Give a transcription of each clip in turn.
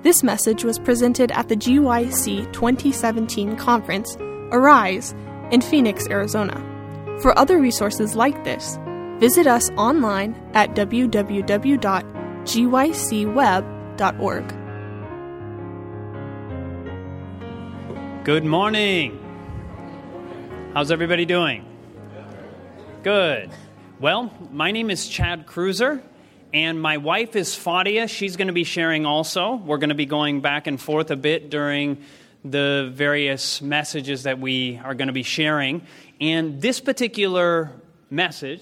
This message was presented at the GYC 2017 conference, Arise, in Phoenix, Arizona. For other resources like this, visit us online at www.gycweb.org. Good morning. How's everybody doing? Good. Well, my name is Chad Cruiser, and my wife is Fadia. She's going to be sharing also. We're going to be going back and forth a bit during the various messages that we are going to be sharing. And this particular message,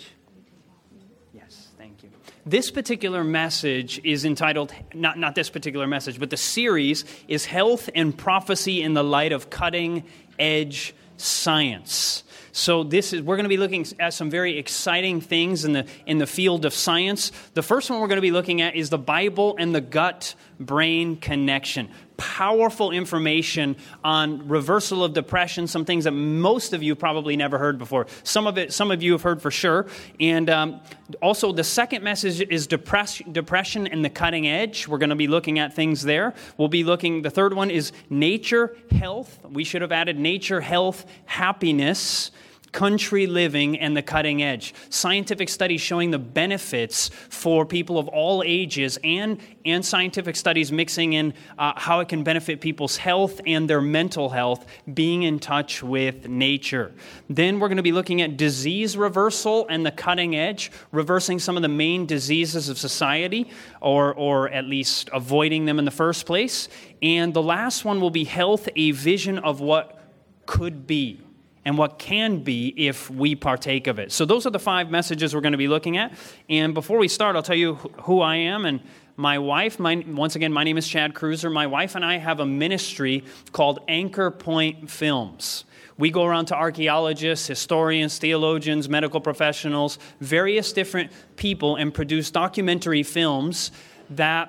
yes, thank you. This particular message is entitled, not this particular message, but the series is Health and Prophecy in the Light of Cutting Edge Science. So we're going to be looking at some very exciting things in the field of science. The first one we're going to be looking at is the Bible and the gut-brain connection. Powerful information on reversal of depression, some things that most of you probably never heard before. Some of you have heard for sure. And also the second message is depression and the cutting edge. We're going to be looking at things there. The third one is nature, health. We should have added nature, health, happiness, country living, and the cutting edge. Scientific studies showing the benefits for people of all ages and scientific studies mixing in how it can benefit people's health and their mental health, being in touch with nature. Then we're going to be looking at disease reversal and the cutting edge, reversing some of the main diseases of society, or at least avoiding them in the first place. And the last one will be health, a vision of what could be and what can be if we partake of it. So those are the 5 messages we're going to be looking at. And before we start, I'll tell you who I am and my wife. Once again, my name is Chad Cruiser. My wife and I have a ministry called Anchor Point Films. We go around to archaeologists, historians, theologians, medical professionals, various different people, and produce documentary films that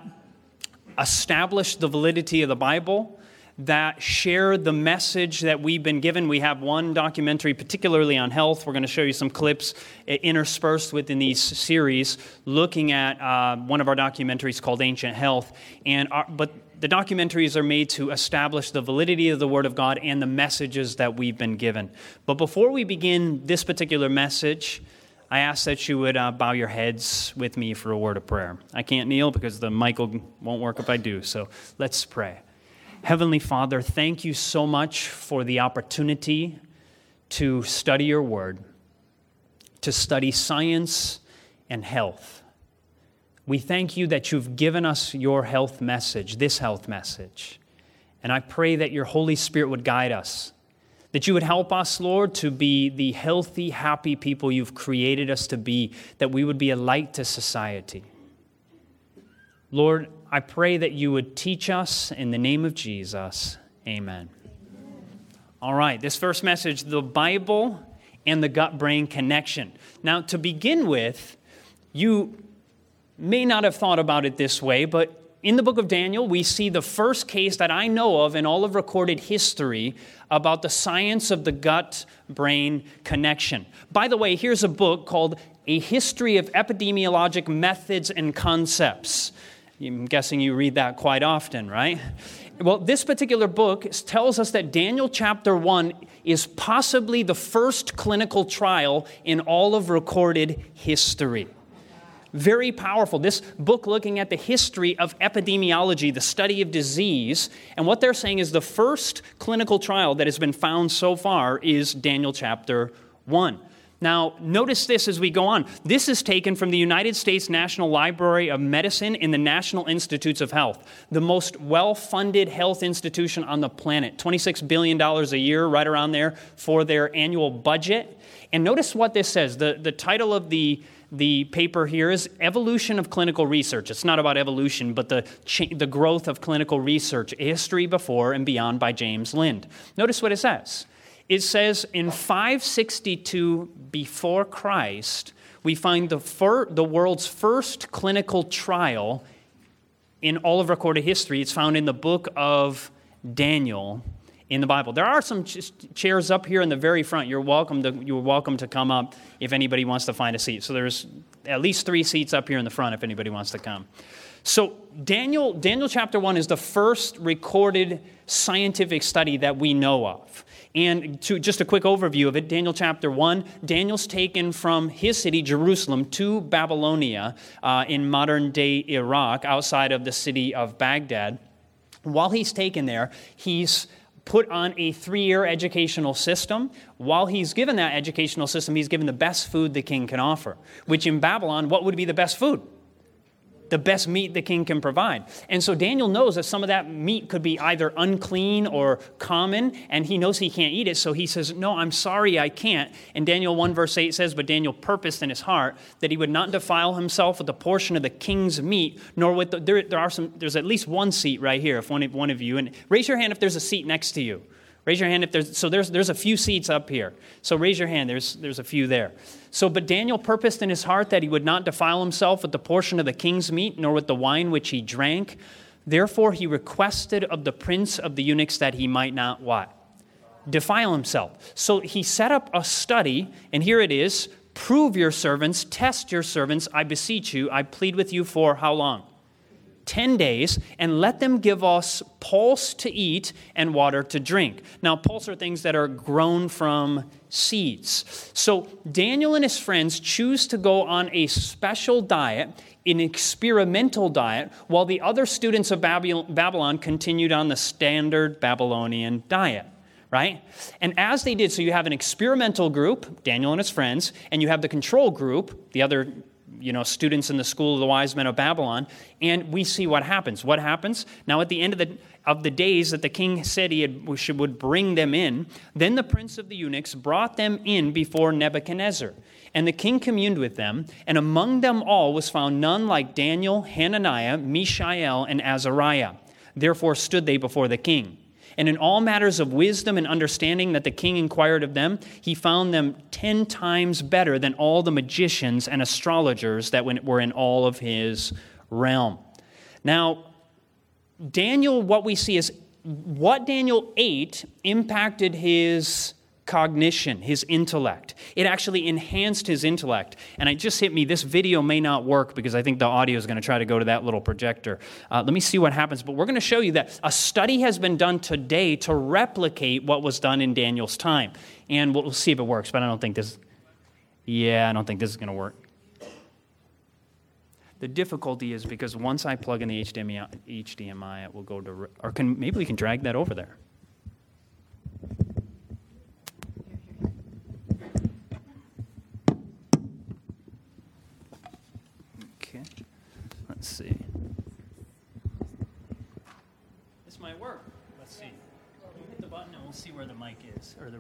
establish the validity of the Bible, that share the message that we've been given. We have one documentary particularly on health. We're going to show you some clips interspersed within these series looking at one of our documentaries called Ancient Health. But the documentaries are made to establish the validity of the Word of God and the messages that we've been given. But before we begin this particular message, I ask that you would bow your heads with me for a word of prayer. I can't kneel because the mic won't work if I do, so let's pray. Heavenly Father, thank you so much for the opportunity to study your word, to study science and health. We thank you that you've given us your health message, this health message. And I pray that your Holy Spirit would guide us, that you would help us, Lord, to be the healthy, happy people you've created us to be, that we would be a light to society. Lord, I pray that you would teach us in the name of Jesus. Amen. All right, this first message, the Bible and the gut-brain connection. Now, to begin with, you may not have thought about it this way, but in the book of Daniel, we see the first case that I know of in all of recorded history about the science of the gut-brain connection. By the way, here's a book called A History of Epidemiologic Methods and Concepts. I'm guessing you read that quite often, right? Well, this particular book tells us that Daniel chapter 1 is possibly the first clinical trial in all of recorded history. Very powerful. This book looking at the history of epidemiology, the study of disease, and what they're saying is the first clinical trial that has been found so far is Daniel chapter 1. Now, notice this as we go on. This is taken from the United States National Library of Medicine and the National Institutes of Health, the most well-funded health institution on the planet. $26 billion a year, right around there, for their annual budget. And notice what this says. The title of the paper here is Evolution of Clinical Research. It's not about evolution, but the growth of clinical research, a history before and beyond by James Lind. Notice what it says. It says in 562 before Christ, we find the world's first clinical trial in all of recorded history. It's found in the book of Daniel in the Bible. There are some chairs up here in the very front. You're welcome to come up if anybody wants to find a seat. So there's at least 3 seats up here in the front if anybody wants to come. So Daniel chapter 1 is the first recorded scientific study that we know of. And just a quick overview of it, Daniel chapter 1, Daniel's taken from his city, Jerusalem, to Babylonia in modern-day Iraq, outside of the city of Baghdad. While he's taken there, he's put on a 3-year educational system. While he's given that educational system, he's given the best food the king can offer, which in Babylon, what would be the best food? The best meat the king can provide. And so Daniel knows that some of that meat could be either unclean or common, and he knows he can't eat it, so he says, no, I'm sorry, I can't. And Daniel 1 verse 8 says, but Daniel purposed in his heart that he would not defile himself with a portion of the king's meat, nor with there's at least one seat right here, if one of you, and raise your hand if there's a seat next to you. Raise your hand if there's a few seats up here. So raise your hand, there's a few there. So, but Daniel purposed in his heart that he would not defile himself with the portion of the king's meat, nor with the wine which he drank. Therefore he requested of the prince of the eunuchs that he might not what? Defile himself. So he set up a study, and here it is, prove your servants, test your servants, I beseech you, I plead with you for how long? 10 days, and let them give us pulse to eat and water to drink. Now, pulse are things that are grown from seeds. So Daniel and his friends choose to go on a special diet, an experimental diet, while the other students of Babylon continued on the standard Babylonian diet, right? And as they did, so you have an experimental group, Daniel and his friends, and you have the control group, the other students in the school of the wise men of Babylon, and we see what happens. What happens? Now, at the end of the days that the king said would bring them in, then the prince of the eunuchs brought them in before Nebuchadnezzar. And the king communed with them, and among them all was found none like Daniel, Hananiah, Mishael, and Azariah. Therefore stood they before the king. And in all matters of wisdom and understanding that the king inquired of them, he found them 10 times better than all the magicians and astrologers that were in all of his realm. Now, Daniel, what we see is what Daniel ate impacted his cognition, his intellect. It actually enhanced his intellect. And it just hit me, this video may not work because I think the audio is going to try to go to that little projector. Let me see what happens. But we're going to show you that a study has been done today to replicate what was done in Daniel's time. And we'll see if it works, but I don't think this is going to work. The difficulty is because once I plug in the HDMI, it will go to, maybe we can drag that over there. Let's see. This might work. Let's see. You hit the button and we'll see where the mic is. But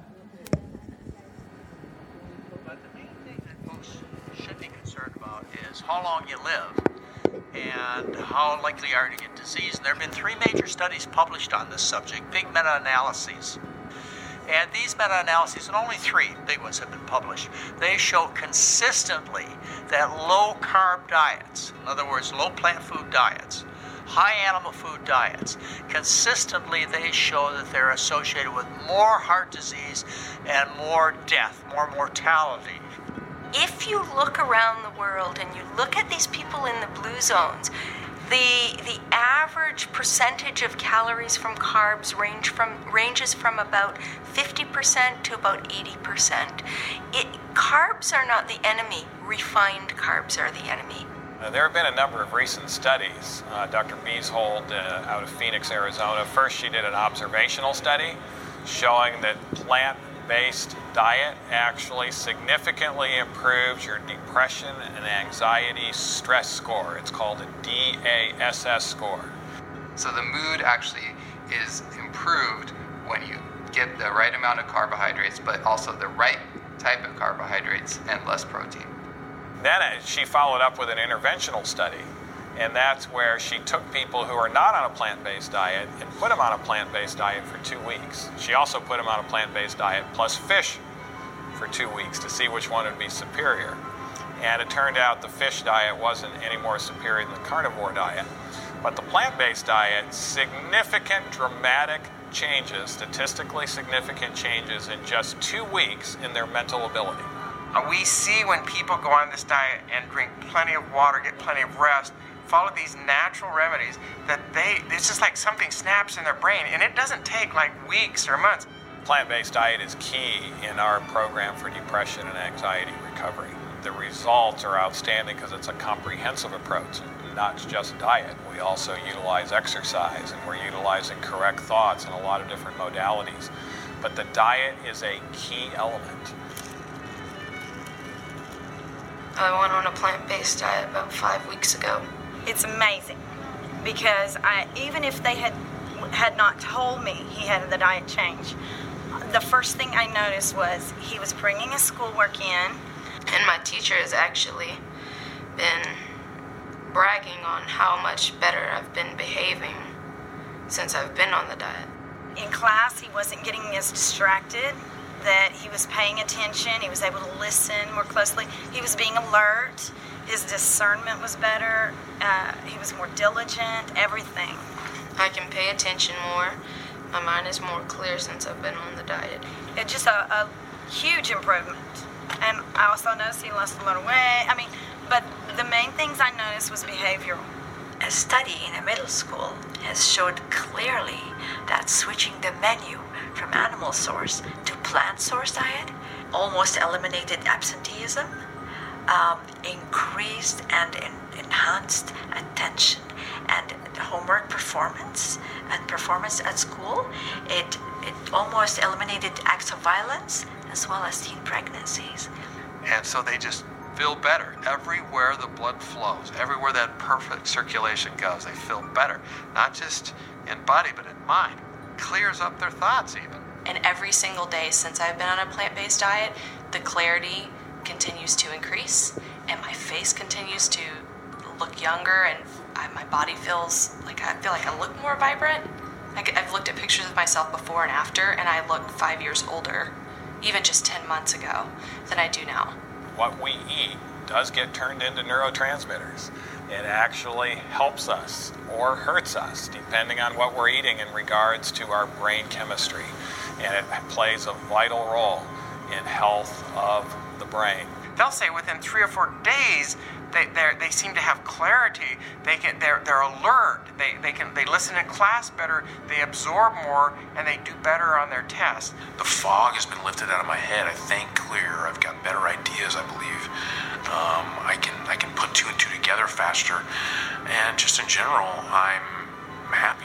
the main thing that folks should be concerned about is how long you live and how likely you are to get disease. And there have been 3 major studies published on this subject, big meta-analyses. And these meta-analyses, and only 3 big ones have been published, they show consistently that low-carb diets, in other words, low plant food diets, high animal food diets, consistently they show that they're associated with more heart disease and more death, more mortality. If you look around the world and you look at these people in the blue zones, the average percentage of calories from carbs ranges from about 50% to about 80%. Carbs are not the enemy. Refined carbs are the enemy. There have been a number of recent studies. Dr. Beeshold out of Phoenix, Arizona, first she did an observational study showing that plant-based diet actually significantly improves your depression and anxiety stress score. It's called a DASS score. So the mood actually is improved when you get the right amount of carbohydrates, but also the right type of carbohydrates and less protein. Then she followed up with an interventional study, and that's where she took people who are not on a plant-based diet and put them on a plant-based diet for 2 weeks. She also put them on a plant-based diet plus fish for 2 weeks to see which one would be superior. And it turned out the fish diet wasn't any more superior than the carnivore diet. But the plant-based diet, significant, dramatic changes, statistically significant changes in just 2 weeks in their mental ability. We see when people go on this diet and drink plenty of water, get plenty of rest, follow these natural remedies, that it's just like something snaps in their brain, and it doesn't take like weeks or months. Plant-based diet is key in our program for depression and anxiety recovery. The results are outstanding because it's a comprehensive approach, not just diet. We also utilize exercise, and we're utilizing correct thoughts and a lot of different modalities. But the diet is a key element. I went on a plant-based diet about 5 weeks ago. It's amazing because even if they had not told me he had the diet change, the first thing I noticed was he was bringing his schoolwork in. And my teacher has actually been bragging on how much better I've been behaving since I've been on the diet. In class, he wasn't getting as distracted, that he was paying attention, he was able to listen more closely, he was being alert, his discernment was better, he was more diligent, everything. I can pay attention more. My mind is more clear since I've been on the diet. It's just a huge improvement. And I also noticed he lost a lot of weight. But the main things I noticed was behavioral. A study in a middle school has showed clearly that switching the menu from animal source to plant source diet almost eliminated absenteeism, increased and enhanced attention and homework performance and performance at school. It almost eliminated acts of violence as well as teen pregnancies. And so they just feel better. Everywhere the blood flows, everywhere that perfect circulation goes, they feel better. Not just in body, but in mind. Clears up their thoughts even. And every single day since I've been on a plant-based diet, the clarity continues to increase, and my face continues to look younger, and my body feels like I look more vibrant. I've looked at pictures of myself before and after, and I look 5 years older, even just 10 months ago, than I do now. What we eat does get turned into neurotransmitters. It actually helps us or hurts us, depending on what we're eating in regards to our brain chemistry. And it plays a vital role in health of the brain. They'll say within 3 or 4 days, they seem to have clarity. They're alert. They listen in class better. They absorb more, and they do better on their tests. The fog has been lifted out of my head. I think clearer. I've got better ideas, I believe. I can put 2 and 2 together faster, and just in general, I'm happier.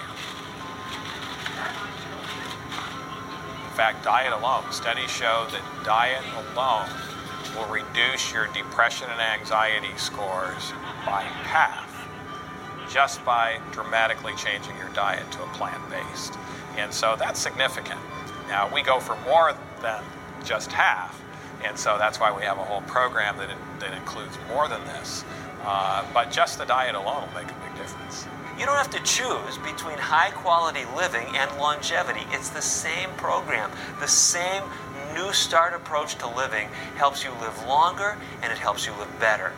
In fact, diet alone, studies show that diet alone will reduce your depression and anxiety scores by half just by dramatically changing your diet to a plant-based. And so that's significant. Now, we go for more than just half, and so that's why we have a whole program that includes more than this. But just the diet alone will make a big difference. You don't have to choose between high-quality living and longevity. It's the same program. The same New Start approach to living helps you live longer, and it helps you live better.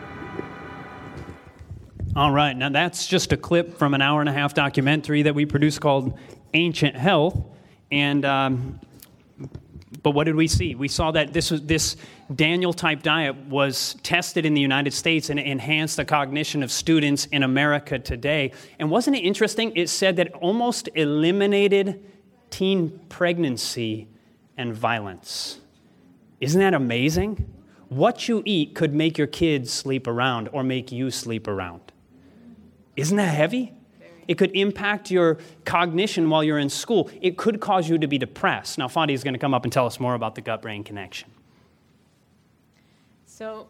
All right, now that's just a clip from an 1.5-hour documentary that we produced called Ancient Health. And but what did we see? We saw that this Daniel-type diet was tested in the United States and it enhanced the cognition of students in America today. And wasn't it interesting? It said that it almost eliminated teen pregnancy and violence. Isn't that amazing? What you eat could make your kids sleep around or make you sleep around. Isn't that heavy? It could impact your cognition while you're in school. It could cause you to be depressed. Now, Fadi is going to come up and tell us more about the gut-brain connection. So,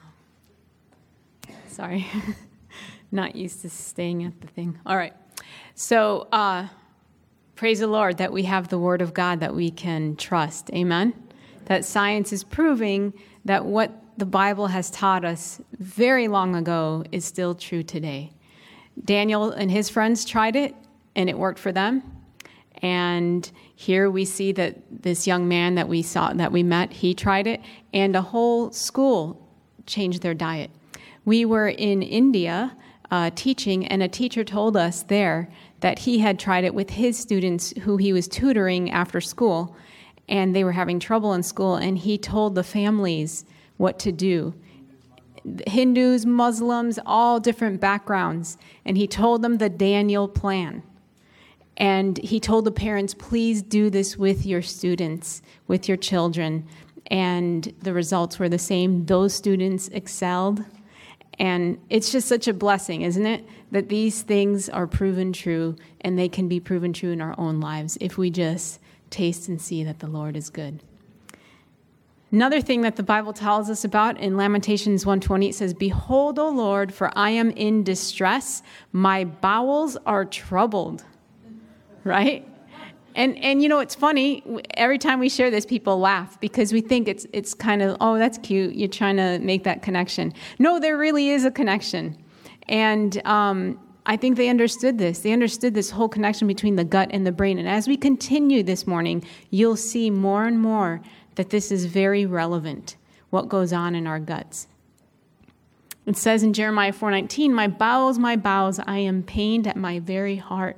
sorry, not used to staying at the thing. All right. So, praise the Lord that we have the Word of God that we can trust. Amen? That science is proving that what the Bible has taught us very long ago is still true today. Daniel and his friends tried it, and it worked for them. And here we see that this young man that we met, he tried it, and a whole school changed their diet. We were in India teaching, and a teacher told us there that he had tried it with his students who he was tutoring after school, and they were having trouble in school, and he told the families what to do. Hindus, Muslims, all different backgrounds. And he told them the Daniel plan. And he told the parents, please do this with your students, with your children. And the results were the same. Those students excelled. And it's just such a blessing, isn't it? That these things are proven true, and they can be proven true in our own lives if we just taste and see that the Lord is good. Another thing that the Bible tells us about in Lamentations 1:20, it says, "Behold, O Lord, for I am in distress. My bowels are troubled." Right? And you know, it's funny, every time we share this, people laugh because we think it's kind of, oh, that's cute. You're trying to make that connection. No, there really is a connection. And I think they understood this. They understood this whole connection between the gut and the brain. And as we continue this morning, you'll see more and more that this is very relevant, what goes on in our guts. It says in Jeremiah 4:19, my bowels, I am pained at my very heart.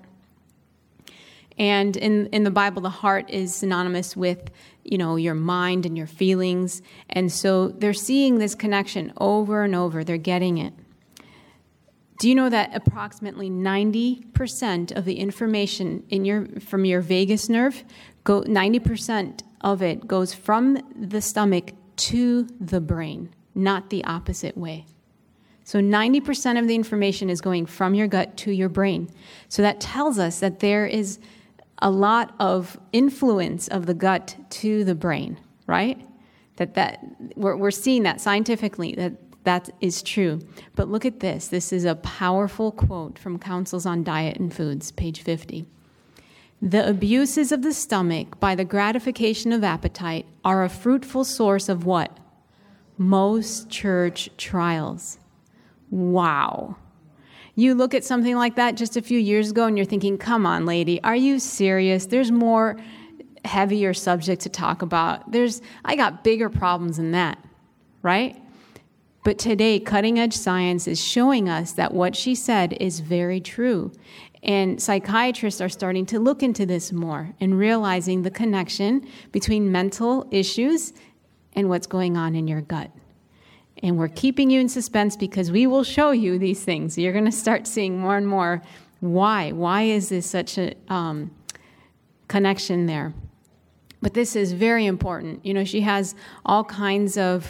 And in the Bible, the heart is synonymous with, you know, your mind and your feelings. And so they're seeing this connection over and over. They're getting it. Do you know that approximately 90% of the information from your vagus nerve, 90% of it goes from the stomach to the brain, not the opposite way. So 90% of the information is going from your gut to your brain. So that tells us that there is a lot of influence of the gut to the brain, right? That we're seeing that scientifically, that is true. But look at this. This is a powerful quote from Counsels on Diet and Foods, page 50. The abuses of the stomach by the gratification of appetite are a fruitful source of what? Most church trials. Wow. You look at something like that just a few years ago and you're thinking, come on, lady, are you serious? There's more heavier subject to talk about. I got bigger problems than that, right? But today, cutting edge science is showing us that what she said is very true. And psychiatrists are starting to look into this more and realizing the connection between mental issues and what's going on in your gut. And we're keeping you in suspense because we will show you these things. You're going to start seeing more and more why. Why is this such a connection there? But this is very important. You know, she has all kinds of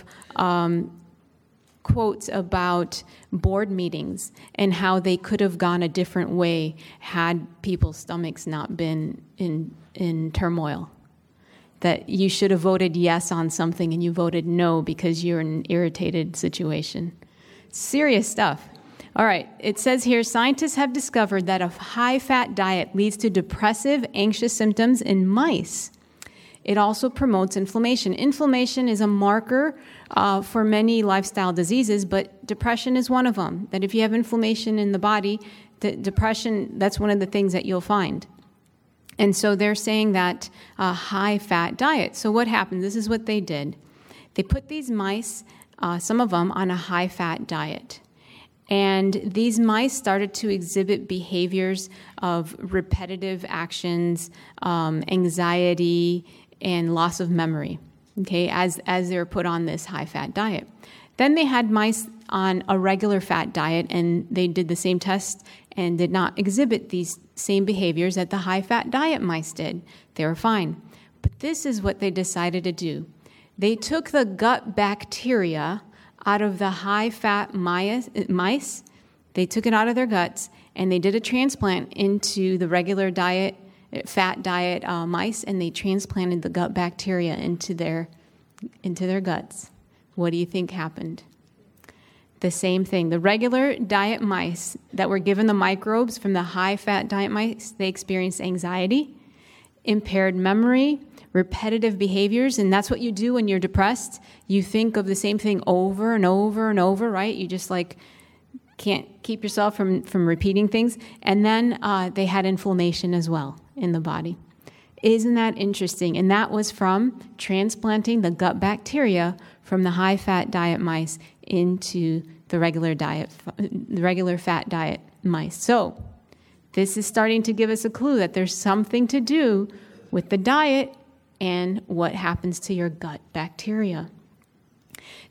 quotes about board meetings and how they could have gone a different way had people's stomachs not been in turmoil. That you should have voted yes on something and you voted no because you're in an irritated situation. Serious stuff. All right, it says here, scientists have discovered that a high-fat diet leads to depressive, anxious symptoms in mice. It also promotes inflammation. Inflammation is a marker for many lifestyle diseases, but depression is one of them. That if you have inflammation in the body, depression, that's one of the things that you'll find. And so they're saying that high-fat diet. So what happened? This is what they did. They put these mice, some of them, on a high-fat diet. And these mice started to exhibit behaviors of repetitive actions, anxiety, and loss of memory, okay, as they were put on this high-fat diet. Then they had mice on a regular fat diet, and they did the same test and did not exhibit these same behaviors that the high-fat diet mice did. They were fine. But this is what they decided to do. They took the gut bacteria out of the high-fat mice. They took it out of their guts, and they did a transplant into the regular diet, fat diet mice, and they transplanted the gut bacteria into their guts. What do you think happened? The same thing. The regular diet mice that were given the microbes from the high-fat diet mice, they experienced anxiety, impaired memory, repetitive behaviors, and that's what you do when you're depressed. You think of the same thing over and over and over, right? You just can't keep yourself from repeating things. And then they had inflammation as well in the body. Isn't that interesting? And that was from transplanting the gut bacteria from the high-fat diet mice into the regular fat diet mice. So this is starting to give us a clue that there's something to do with the diet and what happens to your gut bacteria.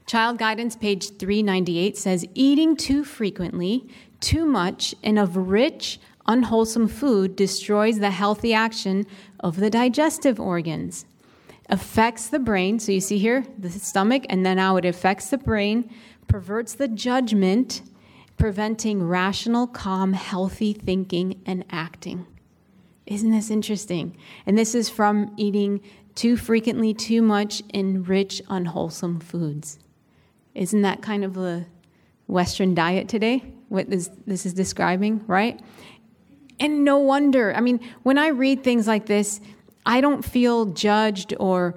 Child Guidance, page 398, says, eating too frequently, too much, and of rich, unwholesome food destroys the healthy action of the digestive organs, affects the brain. So you see here, the stomach, and then how it affects the brain, perverts the judgment, preventing rational, calm, healthy thinking and acting. Isn't this interesting? And this is from eating too frequently, too much, in rich, unwholesome foods. Isn't that kind of the Western diet today? What this is describing, right? And no wonder. I mean, when I read things like this, I don't feel judged or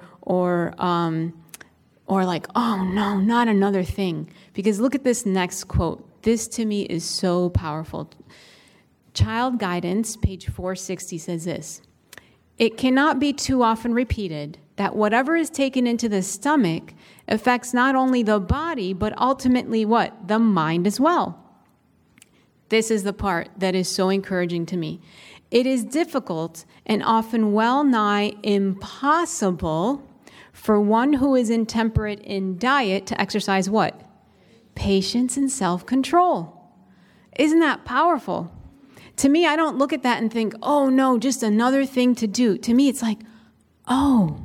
like, oh no, not another thing. Because look at this next quote. This to me is so powerful. Child Guidance, page 460, says this: it cannot be too often repeated that whatever is taken into the stomach affects not only the body, but ultimately what? The mind as well. This is the part that is so encouraging to me. It is difficult and often well nigh impossible for one who is intemperate in diet to exercise what? Patience and self-control. Isn't that powerful? To me, I don't look at that and think, oh no, just another thing to do. To me, it's like, oh,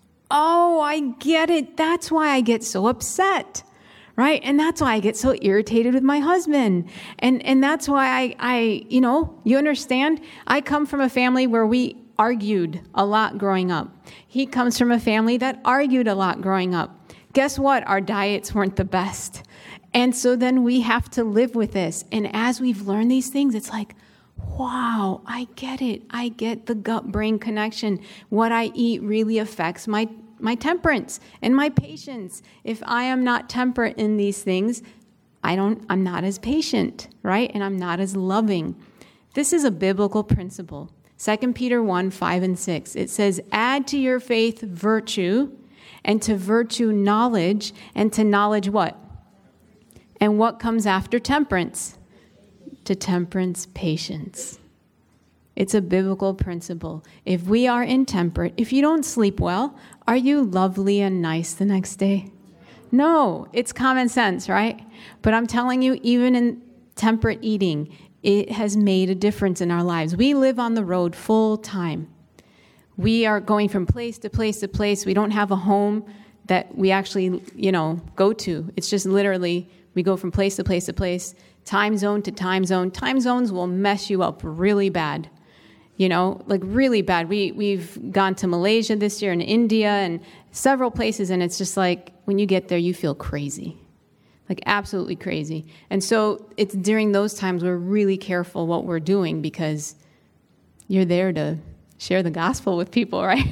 I get it. That's why I get so upset, right? And that's why I get so irritated with my husband. And that's why I you understand? I come from a family where we argued a lot growing up. He comes from a family that argued a lot growing up. Guess what? Our diets weren't the best. And so then we have to live with this. And as we've learned these things, it's like, wow, I get it. I get the gut-brain connection. What I eat really affects my temperance and my patience. If I am not temperate in these things, I'm not as patient, right? And I'm not as loving. This is a biblical principle. 2 Peter 1, 5 and 6. It says, add to your faith virtue, and to virtue knowledge, and to knowledge what? And what comes after temperance? To temperance, patience. It's a biblical principle. If we are intemperate, if you don't sleep well, are you lovely and nice the next day? No, it's common sense, right? But I'm telling you, even in temperate eating, it has made a difference in our lives. We live on the road full time. We are going from place to place to place. We don't have a home that we actually, go to. It's just literally we go from place to place to place, time zone to time zone. Time zones will mess you up really bad. Really bad. We've gone to Malaysia this year and India and several places, and it's just like when you get there, you feel crazy, like absolutely crazy. And so it's during those times we're really careful what we're doing because you're there to share the gospel with people, right?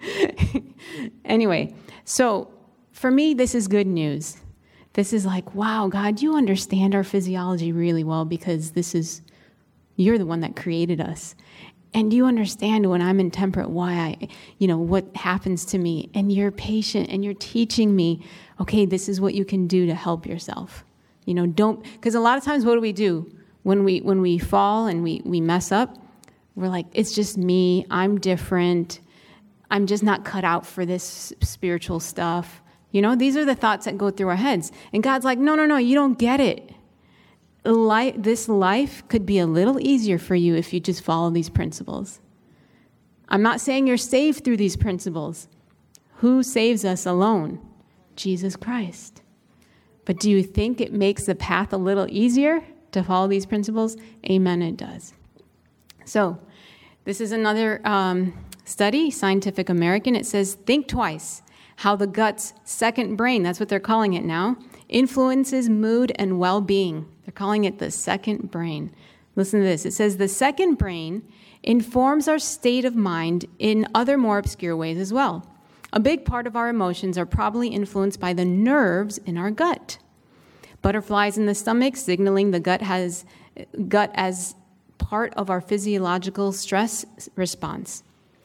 Anyway, so for me, this is good news. This is like, wow, God, you understand our physiology really well because you're the one that created us. And you understand when I'm intemperate why what happens to me. And you're patient and you're teaching me, okay, this is what you can do to help yourself. Because a lot of times what do we do? When we fall and we mess up, we're like, it's just me, I'm different, I'm just not cut out for this spiritual stuff. These are the thoughts that go through our heads. And God's like, no, you don't get it. This life could be a little easier for you if you just follow these principles. I'm not saying you're saved through these principles. Who saves us alone? Jesus Christ. But do you think it makes the path a little easier to follow these principles? Amen, it does. So, this is another study, Scientific American. It says, think twice how the gut's second brain, that's what they're calling it now, influences mood and well-being. They're calling it the second brain. Listen to this. It says the second brain informs our state of mind in other more obscure ways as well. A big part of our emotions are probably influenced by the nerves in our gut. Butterflies in the stomach signaling the gut as part of our physiological stress response.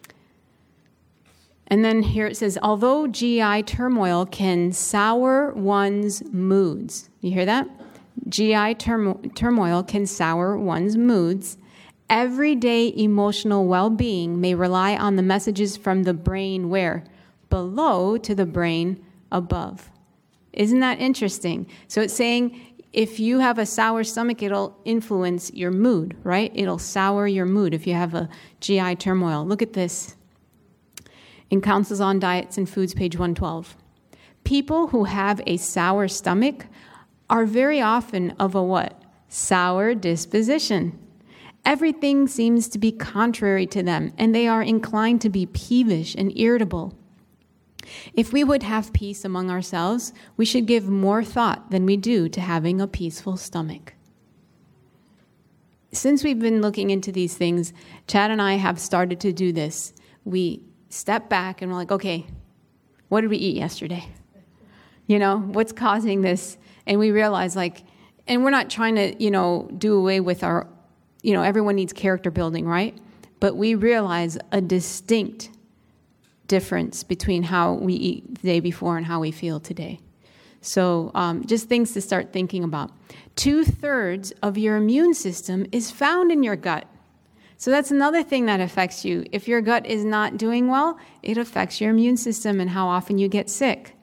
And then here it says, although GI turmoil can sour one's moods. You hear that? GI turmoil can sour one's moods. Everyday emotional well-being may rely on the messages from the brain where? Below to the brain above. Isn't that interesting? So it's saying if you have a sour stomach, it'll influence your mood, right? It'll sour your mood if you have a GI turmoil. Look at this. In Counsels on Diets and Foods, page 112. People who have a sour stomach are very often of a what? Sour disposition. Everything seems to be contrary to them, and they are inclined to be peevish and irritable. If we would have peace among ourselves, we should give more thought than we do to having a peaceful stomach. Since we've been looking into these things, Chad and I have started to do this. We step back and we're like, okay, what did we eat yesterday? You know, what's causing this? And we realize, like, and we're not trying to, do away with our, everyone needs character building, right? But we realize a distinct difference between how we eat the day before and how we feel today. So just things to start thinking about. 2/3 of your immune system is found in your gut. So that's another thing that affects you. If your gut is not doing well, it affects your immune system and how often you get sick.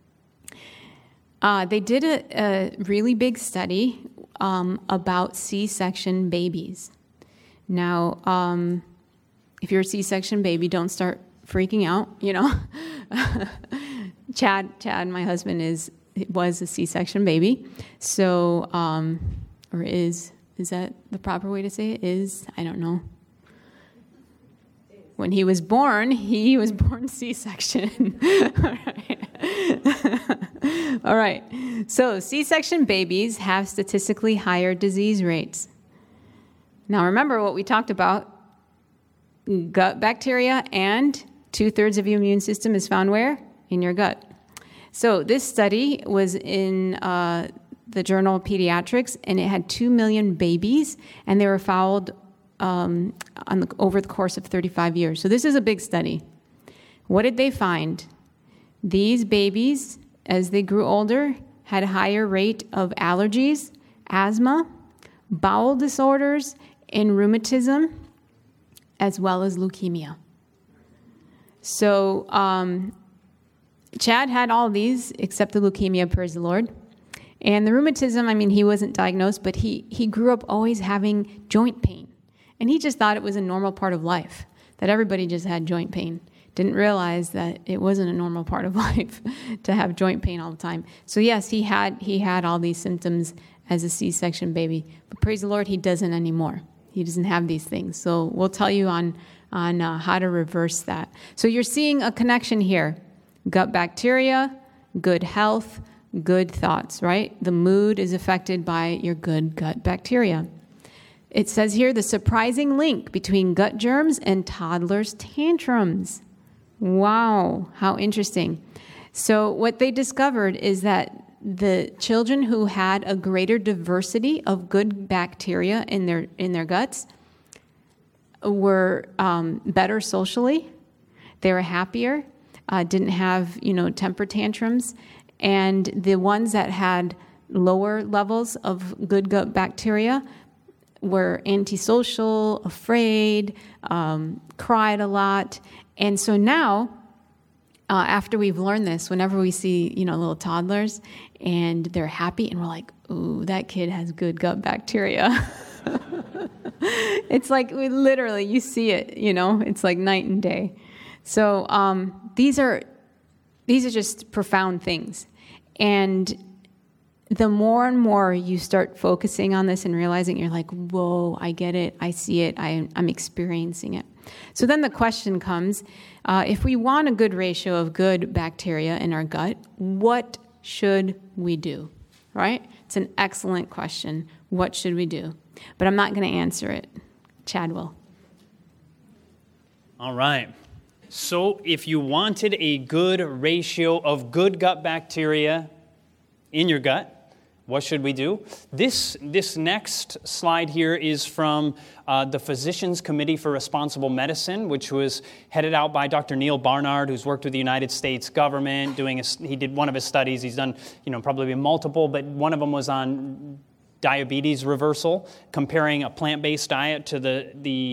They did a really big study about C-section babies. Now, if you're a C-section baby, don't start freaking out, Chad, my husband, was a C-section baby. So, or is that the proper way to say it? I don't know. When he was born C-section. All right. So C-section babies have statistically higher disease rates. Now remember what we talked about. Gut bacteria, and 2/3 of your immune system is found where? In your gut. So this study was in the Journal of Pediatrics, and it had 2 million babies, and they were followed over the course of 35 years. So this is a big study. What did they find? These babies, as they grew older, had a higher rate of allergies, asthma, bowel disorders, and rheumatism, as well as leukemia. So Chad had all these except the leukemia, praise the Lord. And the rheumatism, he wasn't diagnosed, but he grew up always having joint pain. And he just thought it was a normal part of life, that everybody just had joint pain. Didn't realize that it wasn't a normal part of life to have joint pain all the time. So yes, he had all these symptoms as a C-section baby. But praise the Lord, he doesn't anymore. He doesn't have these things. So we'll tell you on how to reverse that. So you're seeing a connection here. Gut bacteria, good health, good thoughts, right? The mood is affected by your good gut bacteria. It says here the surprising link between gut germs and toddlers' tantrums. Wow, how interesting. So what they discovered is that the children who had a greater diversity of good bacteria in their guts were better socially. They were happier, didn't have temper tantrums, and the ones that had lower levels of good gut bacteria were antisocial, afraid, cried a lot. And so now, after we've learned this, whenever we see, little toddlers and they're happy and we're like, ooh, that kid has good gut bacteria. It's like you see it, it's like night and day. So these are just profound things. And the more and more you start focusing on this and realizing, you're like, whoa, I get it, I see it, I'm experiencing it. So then the question comes, if we want a good ratio of good bacteria in our gut, what should we do, right? It's an excellent question. What should we do? But I'm not going to answer it. Chad will. All right. So if you wanted a good ratio of good gut bacteria in your gut, what should we do? This next slide here is from the Physicians Committee for Responsible Medicine, which was headed out by Dr. Neil Barnard, who's worked with the United States government. He did one of his studies. He's done, probably multiple, but one of them was on diabetes reversal, comparing a plant-based diet to the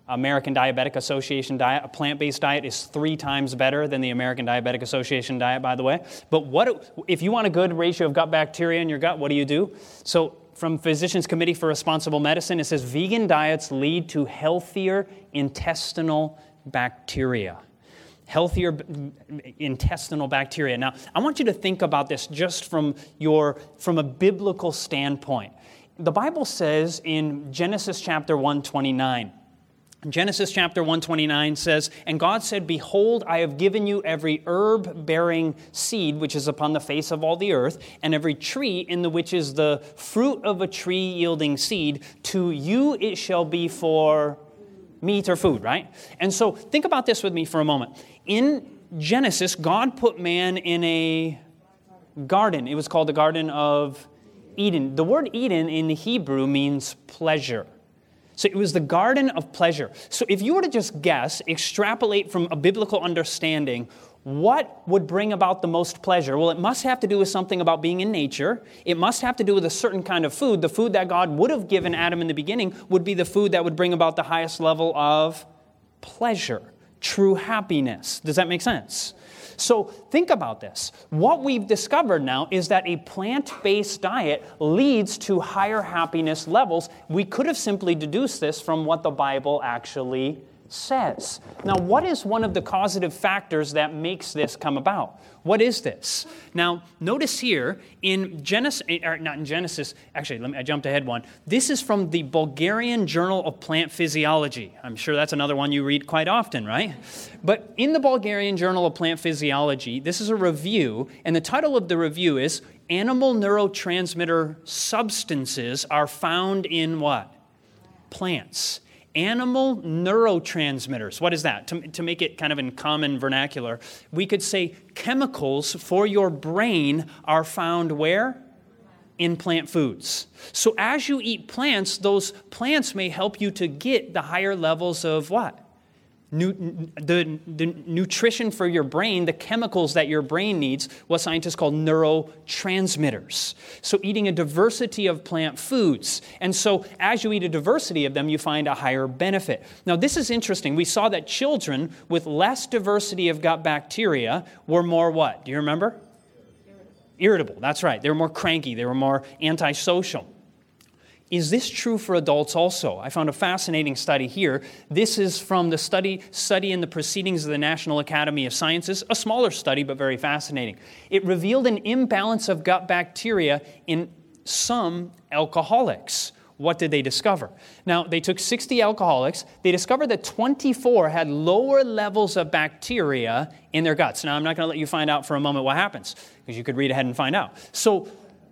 American Diabetic Association diet. A plant-based diet is 3 times better than the American Diabetic Association diet, by the way. But if you want a good ratio of gut bacteria in your gut, what do? So from Physicians Committee for Responsible Medicine, it says vegan diets lead to healthier intestinal bacteria. Healthier intestinal bacteria. Now, I want you to think about this just from a biblical standpoint. The Bible says in Genesis chapter 1:29, Genesis chapter 1:29 says, "And God said, Behold, I have given you every herb-bearing seed which is upon the face of all the earth, and every tree in the which is the fruit of a tree yielding seed. To you it shall be for meat or food," right? And so think about this with me for a moment. In Genesis, God put man in a garden. It was called the Garden of Eden. The word Eden in the Hebrew means pleasure. So it was the garden of pleasure. So if you were to just guess, extrapolate from a biblical understanding, what would bring about the most pleasure? Well, it must have to do with something about being in nature. It must have to do with a certain kind of food. The food that God would have given Adam in the beginning would be the food that would bring about the highest level of pleasure, true happiness. Does that make sense? So think about this. What we've discovered now is that a plant-based diet leads to higher happiness levels. We could have simply deduced this from what the Bible actually says. Now, what is one of the causative factors that makes this come about? What is this? Now, notice here in Genesis, I jumped ahead one. This is from the Bulgarian Journal of Plant Physiology. I'm sure that's another one you read quite often, right? But in the Bulgarian Journal of Plant Physiology, this is a review, and the title of the review is Animal Neurotransmitter Substances Are Found in what? Plants. Animal neurotransmitters. What is that? To make it kind of in common vernacular, we could say chemicals for your brain are found where? In plant foods. So as you eat plants, those plants may help you to get the higher levels of what? The nutrition for your brain, the chemicals that your brain needs, what scientists call neurotransmitters. So eating a diversity of plant foods. And so as you eat a diversity of them, you find a higher benefit. Now this is interesting. We saw that children with less diversity of gut bacteria were more what? Do you remember? Irritable. That's right. They were more cranky. They were more antisocial. Is this true for adults also? I found a fascinating study here. This is from the study in the Proceedings of the National Academy of Sciences, a smaller study, but very fascinating. It revealed an imbalance of gut bacteria in some alcoholics. What did they discover? Now, they took 60 alcoholics. They discovered that 24 had lower levels of bacteria in their guts. Now, I'm not going to let you find out for a moment what happens, because you could read ahead and find out. So,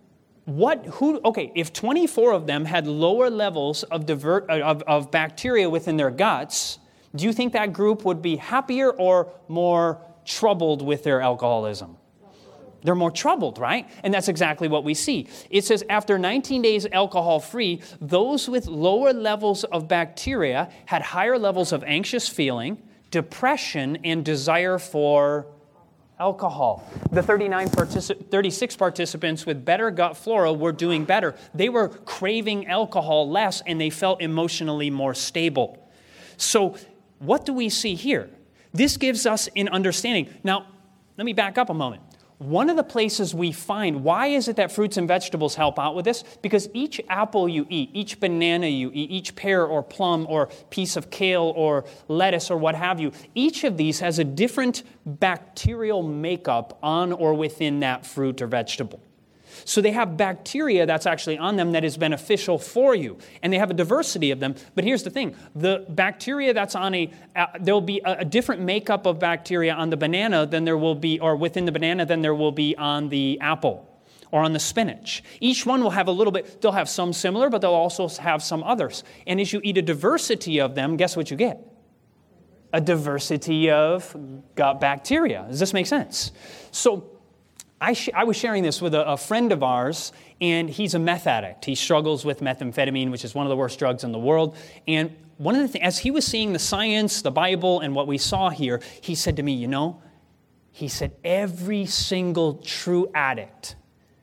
if 24 of them had lower levels of bacteria within their guts, do you think that group would be happier or more troubled with their alcoholism? They're more troubled, right? And that's exactly what we see. It says after 19 days alcohol-free, those with lower levels of bacteria had higher levels of anxious feeling, depression, and desire for alcohol. The 36 participants with better gut flora were doing better. They were craving alcohol less, and they felt emotionally more stable. So what do we see here? This gives us an understanding. Now, let me back up a moment. One of the places we find, why is it that fruits and vegetables help out with this? Because each apple you eat, each banana you eat, each pear or plum or piece of kale or lettuce or what have you, each of these has a different bacterial makeup on or within that fruit or vegetable. So they have bacteria that's actually on them that is beneficial for you. And they have a diversity of them. But here's the thing. The bacteria that's on there'll be a different makeup of bacteria on the banana than there will be, or within the banana than there will be on the apple or on the spinach. Each one will have a little bit, they'll have some similar, but they'll also have some others. And as you eat a diversity of them, guess what you get? A diversity of gut bacteria. Does this make sense? So I was sharing this with a friend of ours, and he's a meth addict. He struggles with methamphetamine, which is one of the worst drugs in the world. And one of the things, as he was seeing the science, the Bible, and what we saw here, he said to me, he said, every single true addict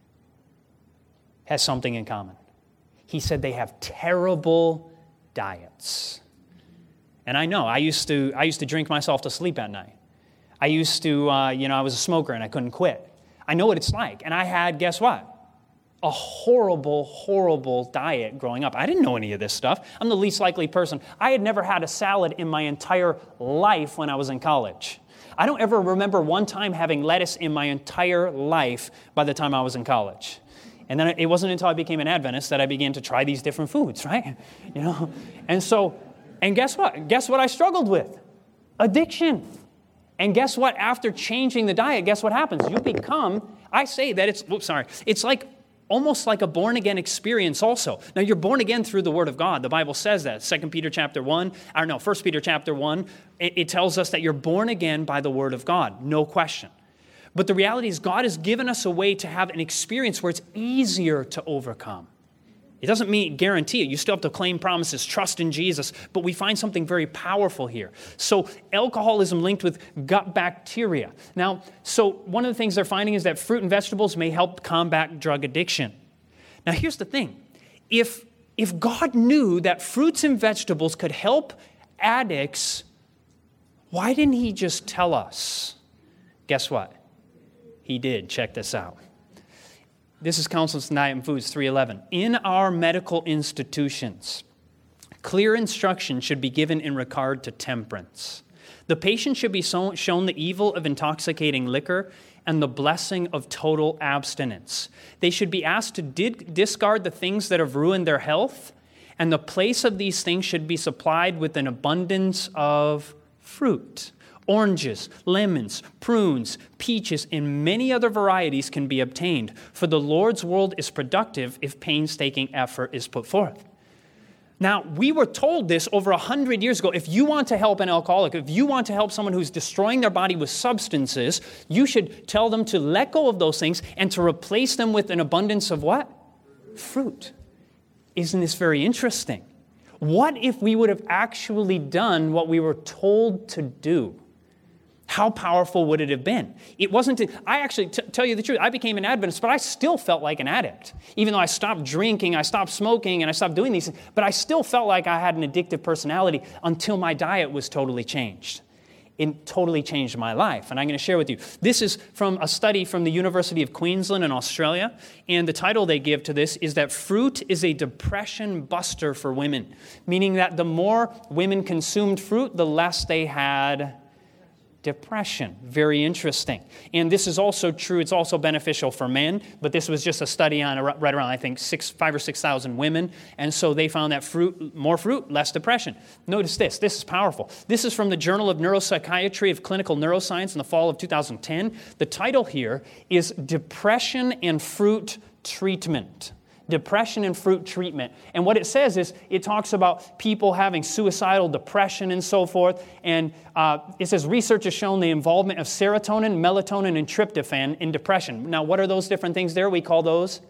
has something in common. He said they have terrible diets. And I know, I used to drink myself to sleep at night. I used to, I was a smoker and I couldn't quit. I know what it's like. And I had, guess what? A horrible, horrible diet growing up. I didn't know any of this stuff. I'm the least likely person. I had never had a salad in my entire life when I was in college. I don't ever remember one time having lettuce in my entire life by the time I was in college. And then it wasn't until I became an Adventist that I began to try these different foods, right? And guess what? Guess what I struggled with? Addiction. And guess what? After changing the diet, guess what happens? You become, I say that it's like almost like a born-again experience also. Now, you're born again through the Word of God. The Bible says that. 1 Peter chapter 1, it tells us that you're born again by the Word of God. No question. But the reality is God has given us a way to have an experience where it's easier to overcome. It doesn't mean guarantee it. You still have to claim promises, trust in Jesus, but we find something very powerful here. So alcoholism linked with gut bacteria. Now, so one of the things they're finding is that fruit and vegetables may help combat drug addiction. Now, here's the thing. If God knew that fruits and vegetables could help addicts, why didn't He just tell us? Guess what? He did. Check this out. This is Counsels in Diet and Foods 3:11. In our medical institutions, clear instruction should be given in regard to temperance. The patient should be shown the evil of intoxicating liquor and the blessing of total abstinence. They should be asked to discard the things that have ruined their health, and the place of these things should be supplied with an abundance of fruit. Oranges, lemons, prunes, peaches, and many other varieties can be obtained, for the Lord's world is productive if painstaking effort is put forth. Now, we were told this over 100 years ago. If you want to help an alcoholic, if you want to help someone who's destroying their body with substances, you should tell them to let go of those things and to replace them with an abundance of what? Fruit. Isn't this very interesting? What if we would have actually done what we were told to do? How powerful would it have been? It wasn't, I actually, tell you the truth, I became an Adventist, but I still felt like an addict. Even though I stopped drinking, I stopped smoking, and I stopped doing these things, but I still felt like I had an addictive personality until my diet was totally changed. It totally changed my life, and I'm going to share with you. This is from a study from the University of Queensland in Australia, and the title they give to this is that fruit is a depression buster for women, meaning that the more women consumed fruit, the less they had depression. Very interesting. And this is also true. It's also beneficial for men, but this was just a study on right around, I think, 5,000 or 6,000 women. And so they found that more fruit, less depression. Notice this. This is powerful. This is from the Journal of Neuropsychiatry of Clinical Neuroscience in the fall of 2010. The title here is Depression and Fruit Treatment. Depression and fruit treatment. And what it says is, it talks about people having suicidal depression and so forth. And it says research has shown the involvement of serotonin, melatonin, and tryptophan in depression. Now, what are those different things there? We call those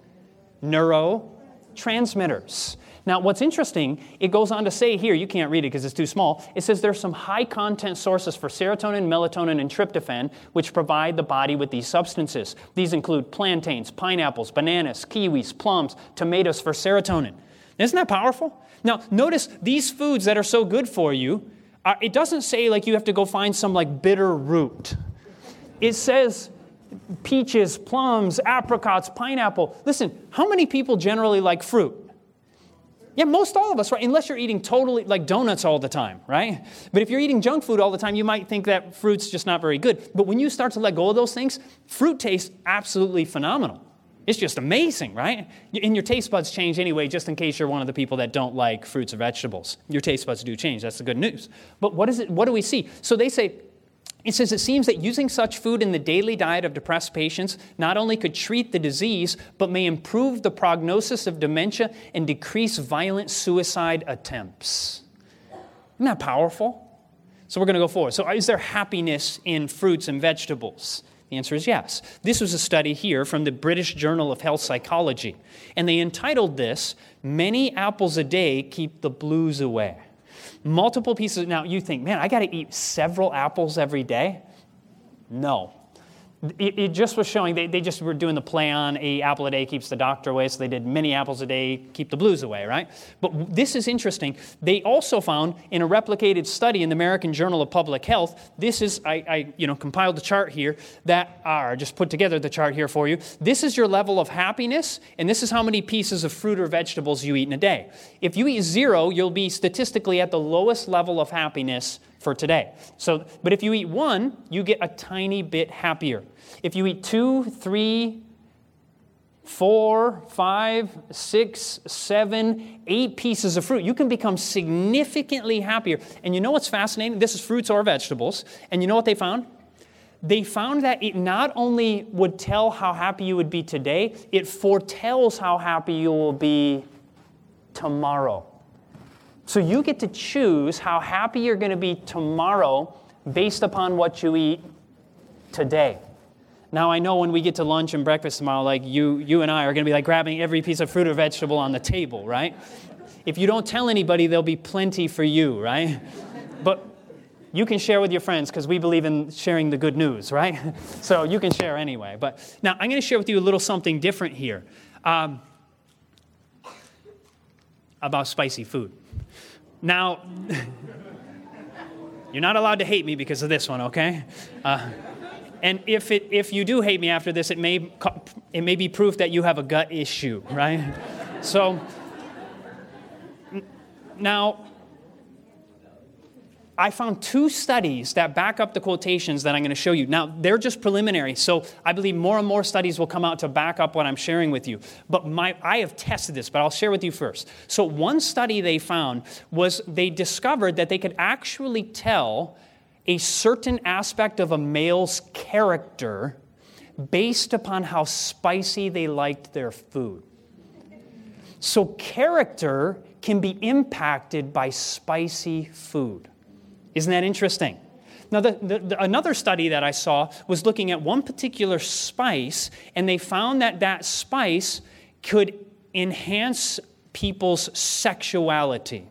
neurotransmitters. Now, what's interesting, it goes on to say here, you can't read it because it's too small, it says there's some high-content sources for serotonin, melatonin, and tryptophan, which provide the body with these substances. These include plantains, pineapples, bananas, kiwis, plums, tomatoes for serotonin. Isn't that powerful? Now, notice these foods that are so good for you, it doesn't say like you have to go find some like bitter root. It says peaches, plums, apricots, pineapple. Listen, how many people generally like fruit? Yeah, most all of us, right? Unless you're eating totally like donuts all the time, right? But if you're eating junk food all the time, you might think that fruit's just not very good. But when you start to let go of those things, fruit tastes absolutely phenomenal. It's just amazing, right? And your taste buds change anyway, just in case you're one of the people that don't like fruits or vegetables. Your taste buds do change. That's the good news. But what is it? What do we see? So they say, it says, it seems that using such food in the daily diet of depressed patients not only could treat the disease, but may improve the prognosis of dementia and decrease violent suicide attempts. Isn't that powerful? So we're going to go forward. So is there happiness in fruits and vegetables? The answer is yes. This was a study here from the British Journal of Health Psychology. And they entitled this, Many Apples a Day Keep the Blues Away. Multiple pieces. Now, you think, man, I got to eat several apples every day? No. It just was showing, they just were doing the play on a apple a day keeps the doctor away, so they did many apples a day keep the blues away, right? But this is interesting. They also found in a replicated study in the American Journal of Public Health, this is, I compiled the chart here, I just put together the chart here for you. This is your level of happiness, and this is how many pieces of fruit or vegetables you eat in a day. If you eat 0, you'll be statistically at the lowest level of happiness for today. But if you eat 1, you get a tiny bit happier. If you eat 2, 3, 4, 5, 6, 7, 8 pieces of fruit, you can become significantly happier. And you know what's fascinating? This is fruits or vegetables. And you know what they found? They found that it not only would tell how happy you would be today, it foretells how happy you will be tomorrow. So you get to choose how happy you're going to be tomorrow based upon what you eat today. Now, I know when we get to lunch and breakfast tomorrow, like you and I are going to be like grabbing every piece of fruit or vegetable on the table, right? If you don't tell anybody, there'll be plenty for you, right? But you can share with your friends because we believe in sharing the good news, right? So you can share anyway. But now I'm going to share with you a little something different here about spicy food. Now, you're not allowed to hate me because of this one, okay? And if you do hate me after this, it may be proof that you have a gut issue, right? So, now, I found 2 studies that back up the quotations that I'm going to show you. Now, they're just preliminary, so I believe more and more studies will come out to back up what I'm sharing with you. But I have tested this, but I'll share with you first. So one study they found was they discovered that they could actually tell a certain aspect of a male's character based upon how spicy they liked their food. So character can be impacted by spicy food. Isn't that interesting? Now, another study that I saw was looking at one particular spice, and they found that spice could enhance people's sexuality.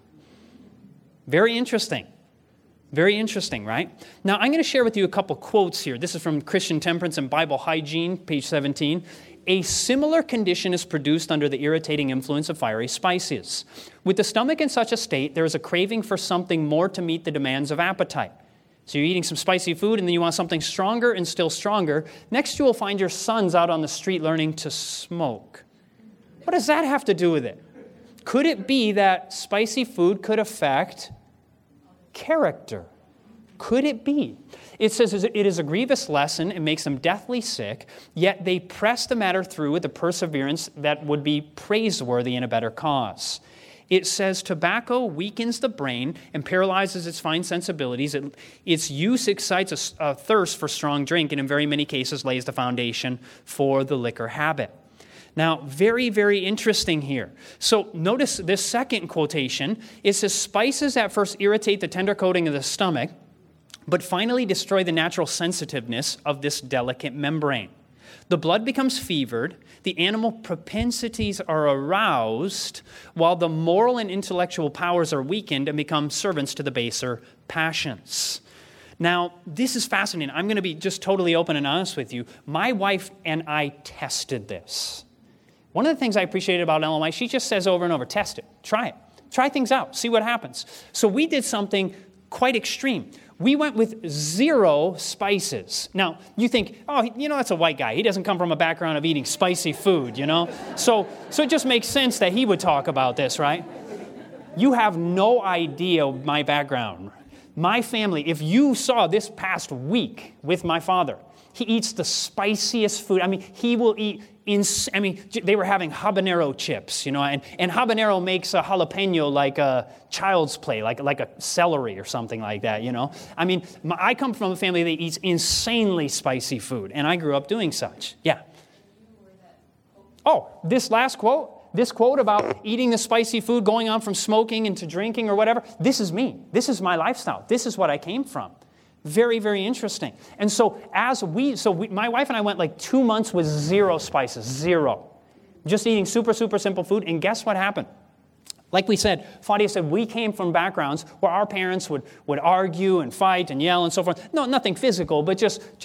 Very interesting. Very interesting, right? Now, I'm going to share with you a couple quotes here. This is from Christian Temperance and Bible Hygiene, page 17. A similar condition is produced under the irritating influence of fiery spices. With the stomach in such a state, there is a craving for something more to meet the demands of appetite. So you're eating some spicy food, and then you want something stronger and still stronger. Next, you will find your sons out on the street learning to smoke. What does that have to do with it? Could it be that spicy food could affect character? Could it be? It says it is a grievous lesson. It makes them deathly sick, yet they press the matter through with a perseverance that would be praiseworthy in a better cause. It says tobacco weakens the brain and paralyzes its fine sensibilities. Its use excites a thirst for strong drink and in very many cases lays the foundation for the liquor habit. Now, very, very interesting here. So notice this second quotation. It says, spices at first irritate the tender coating of the stomach, but finally destroy the natural sensitiveness of this delicate membrane. The blood becomes fevered, the animal propensities are aroused, while the moral and intellectual powers are weakened and become servants to the baser passions. Now, this is fascinating. I'm going to be just totally open and honest with you. My wife and I tested this. One of the things I appreciated about Ellen White, she just says over and over, test it, try it. Try things out, see what happens. So we did something quite extreme. We went with 0 spices. Now, you think, that's a white guy. He doesn't come from a background of eating spicy food, So it just makes sense that he would talk about this, right? You have no idea my background. My family, if you saw this past week with my father, he eats the spiciest food. He will eat, they were having habanero chips, and habanero makes a jalapeno like a child's play, like a celery or something like that, I come from a family that eats insanely spicy food, and I grew up doing such. Yeah. Oh, this quote about eating the spicy food, going on from smoking into drinking or whatever, this is me. This is my lifestyle. This is what I came from. Very, very interesting. And so my wife and I went like 2 months with 0 spices, 0. Just eating super, super simple food. And guess what happened? Like we said, Fadia said, we came from backgrounds where our parents would argue and fight and yell and so forth. No, nothing physical, but just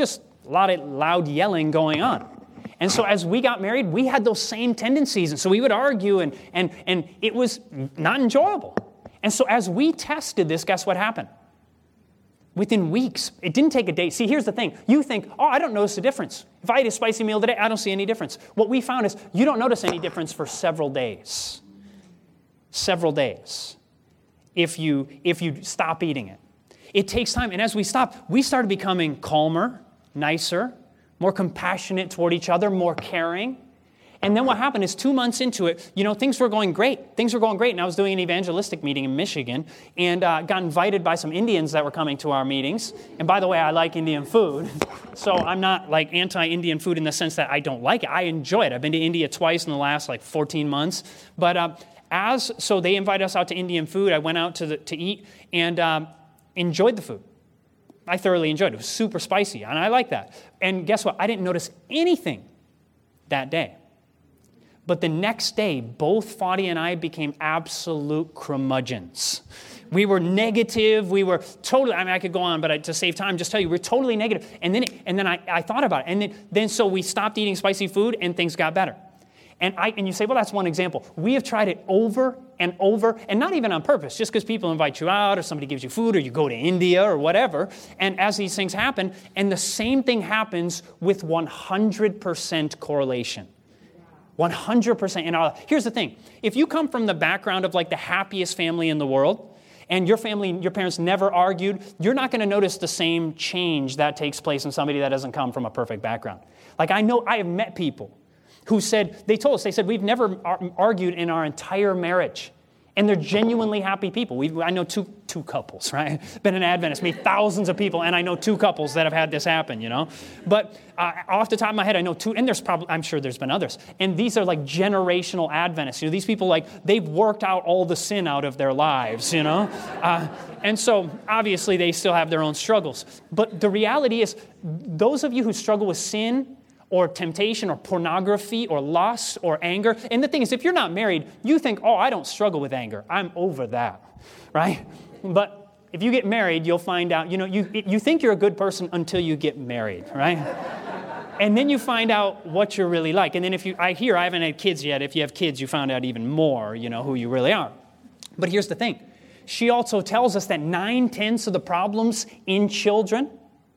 a lot of loud yelling going on. And so as we got married, we had those same tendencies. And so we would argue, and it was not enjoyable. And so as we tested this, guess what happened? Within weeks, it didn't take a day. See, here's the thing. You think, oh, I don't notice a difference. If I eat a spicy meal today, I don't see any difference. What we found is you don't notice any difference for several days. Several days. If you stop eating it. It takes time. And as we stopped, we started becoming calmer, nicer, more compassionate toward each other, more caring. And then what happened is 2 months into it, things were going great. Things were going great. And I was doing an evangelistic meeting in Michigan and got invited by some Indians that were coming to our meetings. And by the way, I like Indian food. So I'm not like anti-Indian food in the sense that I don't like it. I enjoy it. I've been to India twice in the last 14 months. But so they invited us out to Indian food. I went out to eat and enjoyed the food. I thoroughly enjoyed it. It was super spicy, and I like that. And guess what? I didn't notice anything that day. But the next day, both Fadi and I became absolute curmudgeons. We were negative. We were totally, I could go on, but to save time, just tell you, we're totally negative. And then I thought about it. And then so we stopped eating spicy food, and things got better. And you say, well, that's one example. We have tried it over and over, and not even on purpose, just because people invite you out or somebody gives you food or you go to India or whatever. And as these things happen, and the same thing happens with 100% correlation. 100% in our life. Here's the thing. If you come from the background of the happiest family in the world, and your parents never argued, you're not going to notice the same change that takes place in somebody that doesn't come from a perfect background. I have met people who they told us, we've never argued in our entire marriage. And they're genuinely happy people. I know two couples, right? Been an Adventist, meet thousands of people, and I know 2 couples that have had this happen, But off the top of my head, I know 2, and I'm sure there's been others. And these are generational Adventists. These people, they've worked out all the sin out of their lives, And so, obviously, they still have their own struggles. But the reality is, those of you who struggle with sin, or temptation, or pornography, or lust, or anger. And the thing is, if you're not married, you think, oh, I don't struggle with anger. I'm over that, right? But if you get married, you'll find out, you think you're a good person until you get married, right? And then you find out what you're really like. And then I haven't had kids yet. If you have kids, you found out even more, who you really are. But here's the thing. She also tells us that 9/10 of the problems in children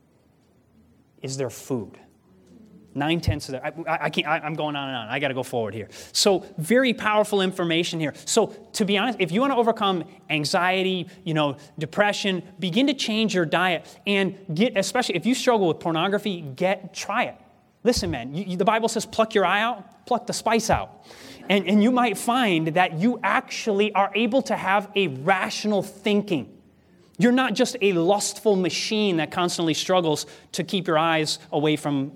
is their food. 9/10 of their, I'm going on and on. I got to go forward here. So very powerful information here. So to be honest, if you want to overcome anxiety, depression, begin to change your diet and especially if you struggle with pornography, try it. Listen, man, the Bible says pluck your eye out, pluck the spice out. And you might find that you actually are able to have a rational thinking. You're not just a lustful machine that constantly struggles to keep your eyes away from,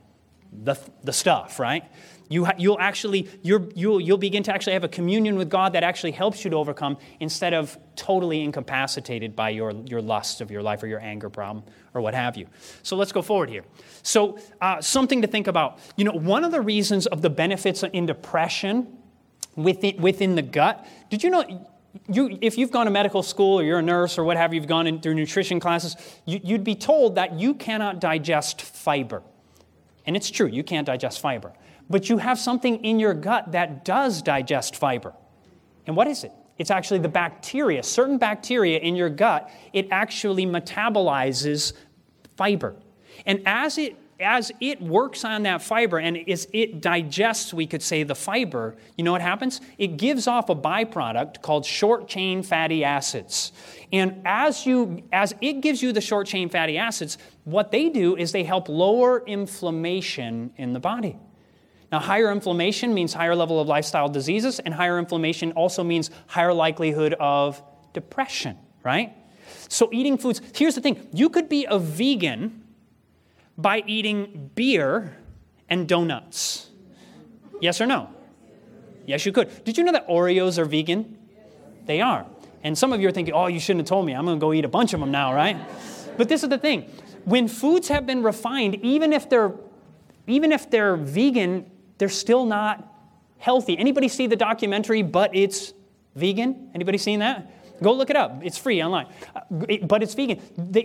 the stuff, right? You'll begin to actually have a communion with God that actually helps you to overcome instead of totally incapacitated by your lust of your life or your anger problem or what have you. So let's go forward here. So something to think about. One of the reasons of the benefits in depression within the gut, did you know, if you've gone to medical school or you're a nurse or what have you, you've gone in through nutrition classes, you'd be told that you cannot digest fiber. And it's true, you can't digest fiber. But you have something in your gut that does digest fiber. And what is it? It's actually the bacteria. Certain bacteria in your gut, it actually metabolizes fiber. And as it works on that fiber and as it digests, we could say, the fiber, you know what happens? It gives off a byproduct called short-chain fatty acids. And as it gives you the short-chain fatty acids, what they do is they help lower inflammation in the body. Now, higher inflammation means higher level of lifestyle diseases, and higher inflammation also means higher likelihood of depression, right? So eating foods, here's the thing. You could be a vegan by eating beer and donuts. Yes or no? Yes, you could. Did you know that Oreos are vegan? They are. And some of you are thinking, oh, you shouldn't have told me. I'm going to go eat a bunch of them now, right? But this is the thing. When foods have been refined, even if they're vegan, they're still not healthy. Anybody see the documentary, But It's Vegan? Anybody seen that? Go look it up. It's free online. But it's vegan.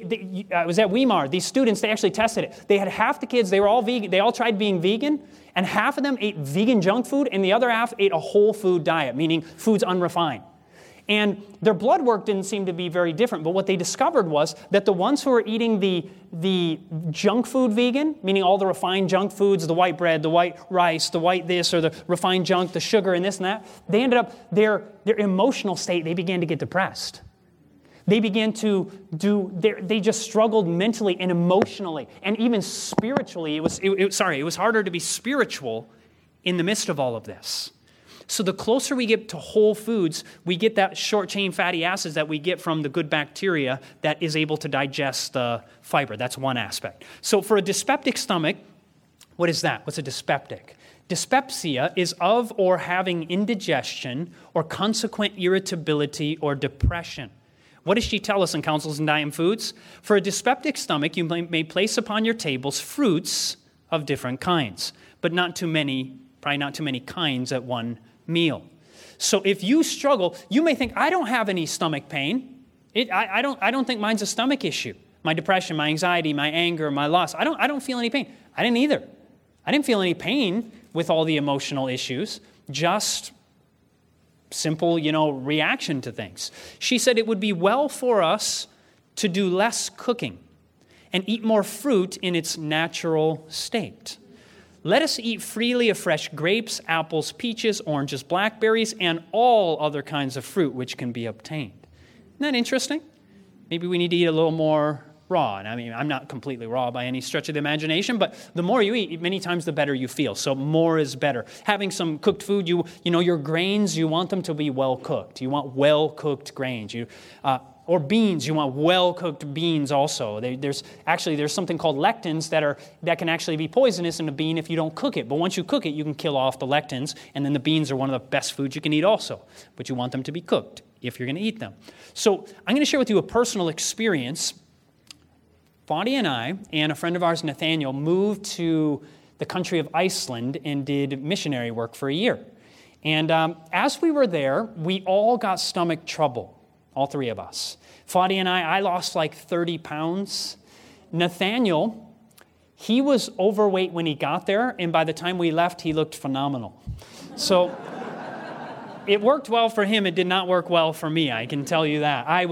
I was at Weimar. These students, they actually tested it. They had half the kids, they were all vegan. They all tried being vegan, and half of them ate vegan junk food, and the other half ate a whole food diet, meaning foods unrefined. And their blood work didn't seem to be very different, but what they discovered was that the ones who were eating the junk food vegan, meaning all the refined junk foods, the white bread, the white rice, the white this, or the refined junk, the sugar and this and that, they ended up, their emotional state, they began to get depressed. They began to they just struggled mentally and emotionally, and even spiritually. It was harder to be spiritual in the midst of all of this. So the closer we get to whole foods, we get that short-chain fatty acids that we get from the good bacteria that is able to digest the fiber. That's one aspect. So for a dyspeptic stomach, what is that? What's a dyspeptic? Dyspepsia is of or having indigestion or consequent irritability or depression. What does she tell us in Counsels in Diet and Foods? For a dyspeptic stomach, you may place upon your tables fruits of different kinds, but not too many, probably not too many kinds at one meal. So if you struggle, you may think, I don't have any stomach pain. I don't think mine's a stomach issue. My depression, my anxiety, my anger, my loss, I don't feel any pain. I didn't either. I didn't feel any pain with all the emotional issues, just simple, reaction to things. She said it would be well for us to do less cooking and eat more fruit in its natural state. Let us eat freely of fresh grapes, apples, peaches, oranges, blackberries, and all other kinds of fruit which can be obtained. Isn't that interesting? Maybe we need to eat a little more raw. And I mean, I'm not completely raw by any stretch of the imagination, but the more you eat, many times the better you feel. So more is better. Having some cooked food, your grains, you want them to be well cooked. You want well-cooked grains. Or beans, you want well-cooked beans also. There's something called lectins that can actually be poisonous in a bean if you don't cook it. But once you cook it, you can kill off the lectins, and then the beans are one of the best foods you can eat also. But you want them to be cooked if you're going to eat them. So I'm going to share with you a personal experience. Fadi and I and a friend of ours, Nathaniel, moved to the country of Iceland and did missionary work for a year. And as we were there, we all got stomach trouble. All three of us. Fadi and I lost like 30 pounds. Nathaniel, he was overweight when he got there, and by the time we left, he looked phenomenal. So it worked well for him. It did not work well for me. I can tell you that. I'm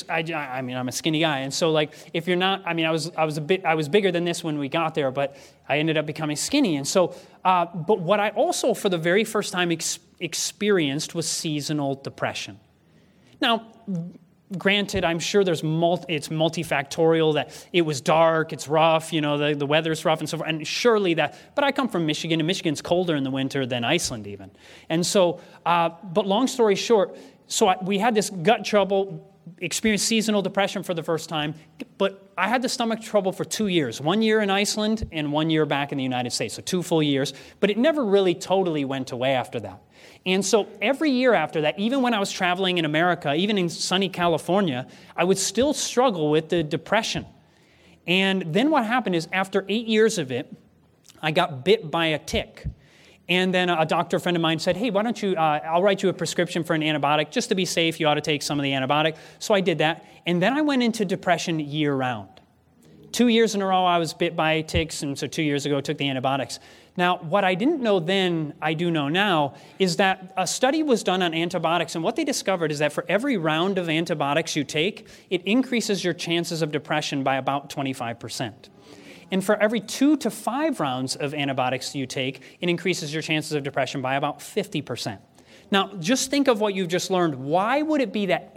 a skinny guy, and so if you're not, I was bigger than this when we got there, but I ended up becoming skinny. And so, but what I also, for the very first time, experienced was seasonal depression. Now, granted, I'm sure it's multifactorial, that it was dark, it's rough, the weather's rough and so forth, and surely that, but I come from Michigan, and Michigan's colder in the winter than Iceland even. And so, but long story short, we had this gut trouble, experienced seasonal depression for the first time, but I had the stomach trouble for 2 years, 1 year in Iceland and 1 year back in the United States, so 2 full years, but it never really totally went away after that. And so every year after that, even when I was traveling in America, even in sunny California, I would still struggle with the depression. And then what happened is after 8 years of it, I got bit by a tick. And then a doctor friend of mine said, hey, why don't you, I'll write you a prescription for an antibiotic. Just to be safe, you ought to take some of the antibiotic. So I did that. And then I went into depression year-round. 2 years in a row, I was bit by ticks, and so 2 years ago, I took the antibiotics. Now, what I didn't know then, I do know now, is that a study was done on antibiotics, and what they discovered is that for every round of antibiotics you take, it increases your chances of depression by about 25%. And for every 2 to 5 rounds of antibiotics you take, it increases your chances of depression by about 50%. Now, just think of what you've just learned. Why would it be that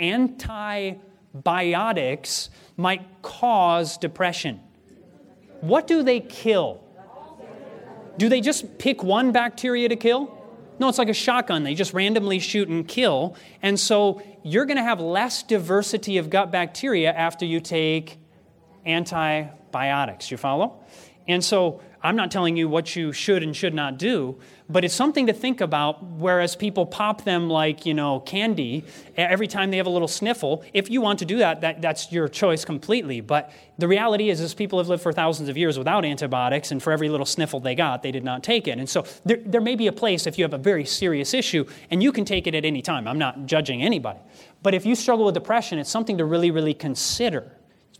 antibiotics might cause depression? What do they kill? Do they just pick one bacteria to kill? No, it's like a shotgun. They just randomly shoot and kill. And so you're going to have less diversity of gut bacteria after you take antibiotics. You follow? And so I'm not telling you what you should and should not do, but it's something to think about, whereas people pop them like, candy every time they have a little sniffle. If you want to do that's your choice completely. But the reality is people have lived for thousands of years without antibiotics, and for every little sniffle they got, they did not take it. And so there may be a place if you have a very serious issue, and you can take it at any time. I'm not judging anybody. But if you struggle with depression, it's something to really, really consider.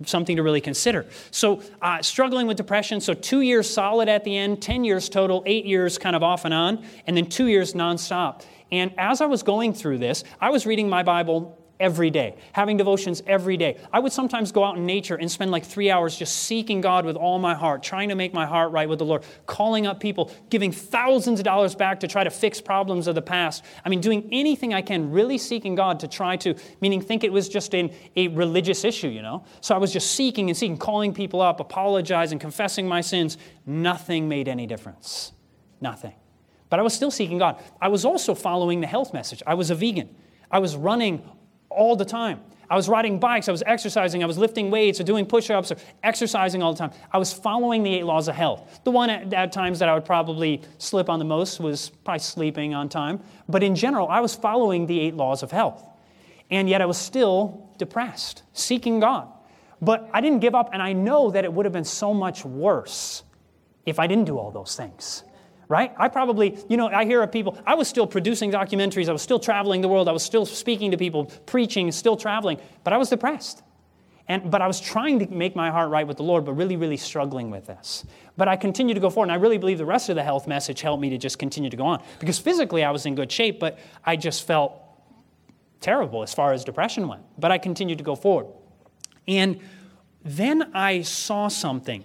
So struggling with depression, so 2 years solid at the end, 10 years total, 8 years kind of off and on, and then 2 years nonstop. And as I was going through this, I was reading my Bible every day, having devotions every day. I would sometimes go out in nature and spend like 3 hours just seeking God with all my heart, trying to make my heart right with the Lord, calling up people, giving thousands of dollars back to try to fix problems of the past. I mean, doing anything I can, really seeking God to try to, meaning think it was just a religious issue, So I was just seeking, calling people up, apologizing, confessing my sins. Nothing made any difference. Nothing. But I was still seeking God. I was also following the health message. I was a vegan. I was running all the time. I was riding bikes, I was exercising, I was lifting weights or doing push-ups or exercising all the time. I was following the 8 laws of health. The one at times that I would probably slip on the most was probably sleeping on time. But in general, I was following the 8 laws of health. And yet I was still depressed, seeking God. But I didn't give up, and I know that it would have been so much worse if I didn't do all those things. Right? I probably, I hear of people, I was still producing documentaries, I was still traveling the world, I was still speaking to people, preaching, still traveling, but I was depressed. But I was trying to make my heart right with the Lord, but really, really struggling with this. But I continued to go forward, and I really believe the rest of the health message helped me to just continue to go on. Because physically I was in good shape, but I just felt terrible as far as depression went. But I continued to go forward. And then I saw something.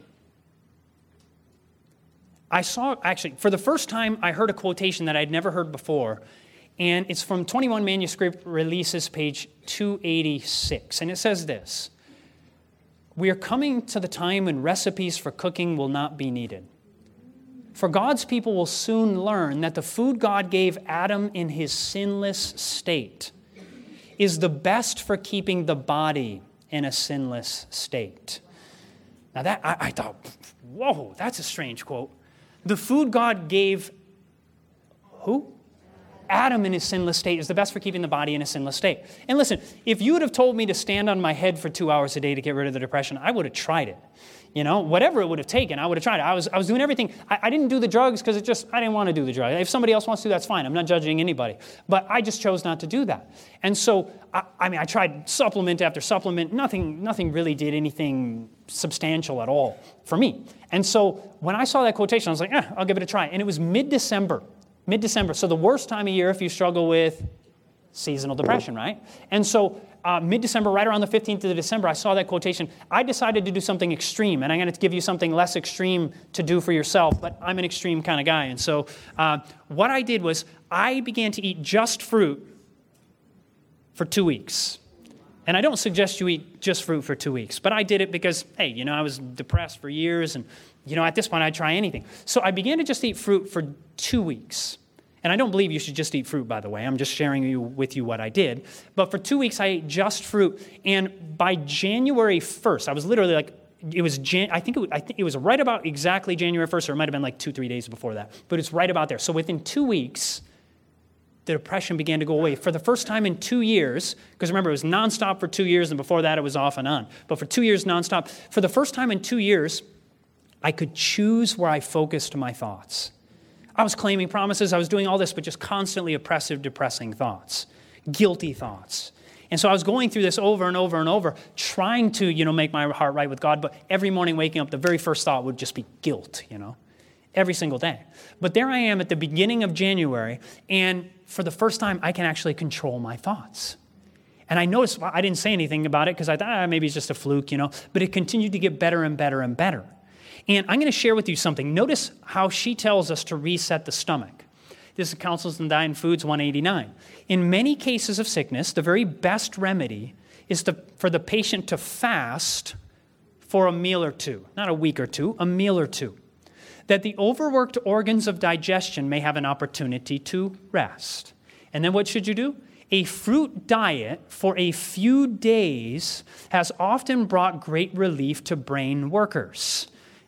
For the first time, I heard a quotation that I'd never heard before, and it's from 21 Manuscript Releases, page 286, and it says this: "We are coming to the time when recipes for cooking will not be needed. For God's people will soon learn that the food God gave Adam in his sinless state is the best for keeping the body in a sinless state." Now that, I thought, whoa, that's a strange quote. The food God gave who? Adam in his sinless state is the best for keeping the body in a sinless state. And listen, if you would have told me to stand on my head for 2 hours a day to get rid of the depression, I would have tried it. Whatever it would have taken, I would have tried it. I was doing everything. I didn't do the drugs because I didn't want to do the drugs. If somebody else wants to, that's fine. I'm not judging anybody. But I just chose not to do that. And so, I tried supplement after supplement. Nothing really did anything substantial at all for me. And so when I saw that quotation, I was like, I'll give it a try. And it was mid-December. So the worst time of year if you struggle with seasonal depression, right? And so mid-December, right around the 15th of December, I saw that quotation. I decided to do something extreme, and I'm going to give you something less extreme to do for yourself, but I'm an extreme kind of guy. And so what I did was I began to eat just fruit for 2 weeks. And I don't suggest you eat just fruit for 2 weeks, but I did it because, hey, I was depressed for years, and, at this point I'd try anything. So I began to just eat fruit for 2 weeks. And I don't believe you should just eat fruit, by the way. I'm just sharing with you what I did. But for 2 weeks, I ate just fruit. And by January 1st, I was literally like, I think it was right about exactly January 1st, or it might have been like 2-3 days before that. But it's right about there. So within 2 weeks, the depression began to go away. For the first time in 2 years, because remember, it was nonstop for 2 years, and before that, it was off and on. But for 2 years nonstop, for the first time in 2 years, I could choose where I focused my thoughts. I was claiming promises, I was doing all this, but just constantly oppressive, depressing thoughts, guilty thoughts. And so I was going through this over and over and over, trying to, make my heart right with God, but every morning waking up, the very first thought would just be guilt, every single day. But there I am at the beginning of January, and for the first time, I can actually control my thoughts. And I noticed, I didn't say anything about it because I thought, maybe it's just a fluke, but it continued to get better and better and better. And I'm going to share with you something. Notice how she tells us to reset the stomach. This is Counsels in Diet and Foods 189. In many cases of sickness, the very best remedy is for the patient to fast for a meal or two. Not a week or two, a meal or two. That the overworked organs of digestion may have an opportunity to rest. And then what should you do? A fruit diet for a few days has often brought great relief to brain workers.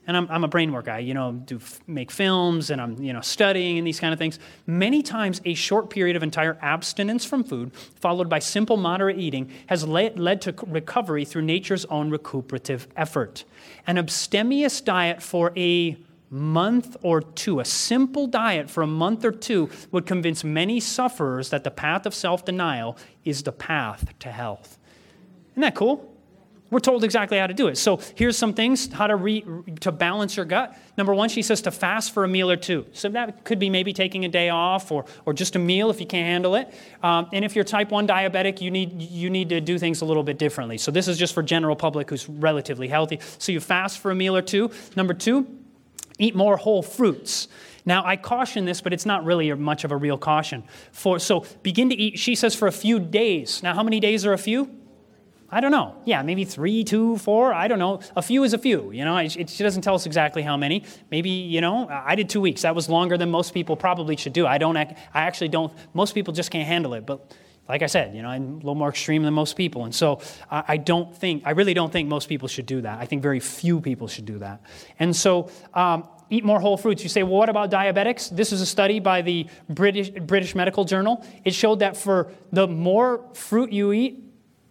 and I'm a brain work guy, make films, and I'm, studying and these kind of things. Many times a short period of entire abstinence from food, followed by simple moderate eating, has led to recovery through nature's own recuperative effort. An abstemious diet for a month or two, a simple diet for a month or two, would convince many sufferers that the path of self-denial is the path to health. Isn't that cool? We're told exactly how to do it. So here's some things, how to balance your gut. Number one, she says to fast for a meal or two. So that could be maybe taking a day off or just a meal if you can't handle it. And if you're type 1 diabetic, you need to do things a little bit differently. So this is just for general public who's relatively healthy. So you fast for a meal or two. Number two, eat more whole fruits. Now, I caution this, but it's not really much of a real caution. So begin to eat, she says, for a few days. Now, how many days are a few? I don't know. Yeah, maybe 3, 2, 4. I don't know. A few is a few. She doesn't tell us exactly how many. Maybe, I did 2 weeks. That was longer than most people probably should do. I actually don't. Most people just can't handle it. But like I said, I'm a little more extreme than most people. And so I really don't think most people should do that. I think very few people should do that. And so eat more whole fruits. You say, well, what about diabetics? This is a study by the British Medical Journal. It showed that for the more fruit you eat,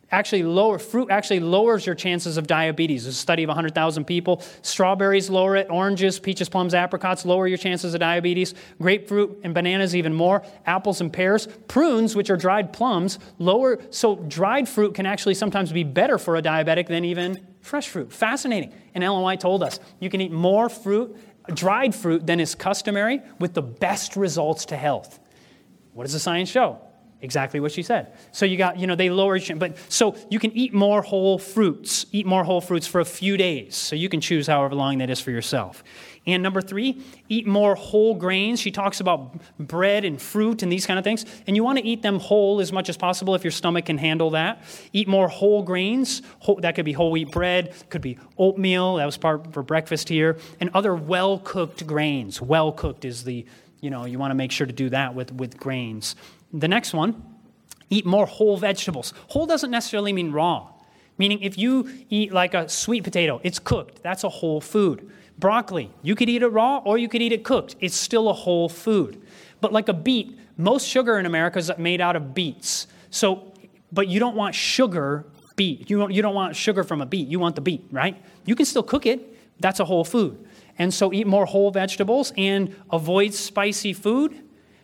fruit actually lowers your chances of diabetes. It's a study of 100,000 people. Strawberries lower it. Oranges, peaches, plums, apricots lower your chances of diabetes. Grapefruit and bananas even more. Apples and pears. Prunes, which are dried plums, lower. So dried fruit can actually sometimes be better for a diabetic than even fresh fruit. Fascinating. And Ellen White told us you can eat more dried fruit than is customary with the best results to health. What does the science show? Exactly what she said. So you got, they lower your, but so you can eat more whole fruits. Eat more whole fruits for a few days. So you can choose however long that is for yourself. And number 3, eat more whole grains. She talks about bread and fruit and these kind of things. And you want to eat them whole as much as possible if your stomach can handle that. Eat more whole grains. That could be whole wheat bread, could be oatmeal. That was part for breakfast here. And other well-cooked grains. Well-cooked is you want to make sure to do that with grains. The next one, eat more whole vegetables. Whole doesn't necessarily mean raw. Meaning if you eat like a sweet potato, it's cooked. That's a whole food. Broccoli, you could eat it raw or you could eat it cooked. It's still a whole food. But like a beet, most sugar in America is made out of beets. But you don't want sugar beet. You don't want sugar from a beet. You want the beet, right? You can still cook it. That's a whole food. And so eat more whole vegetables and avoid spicy food.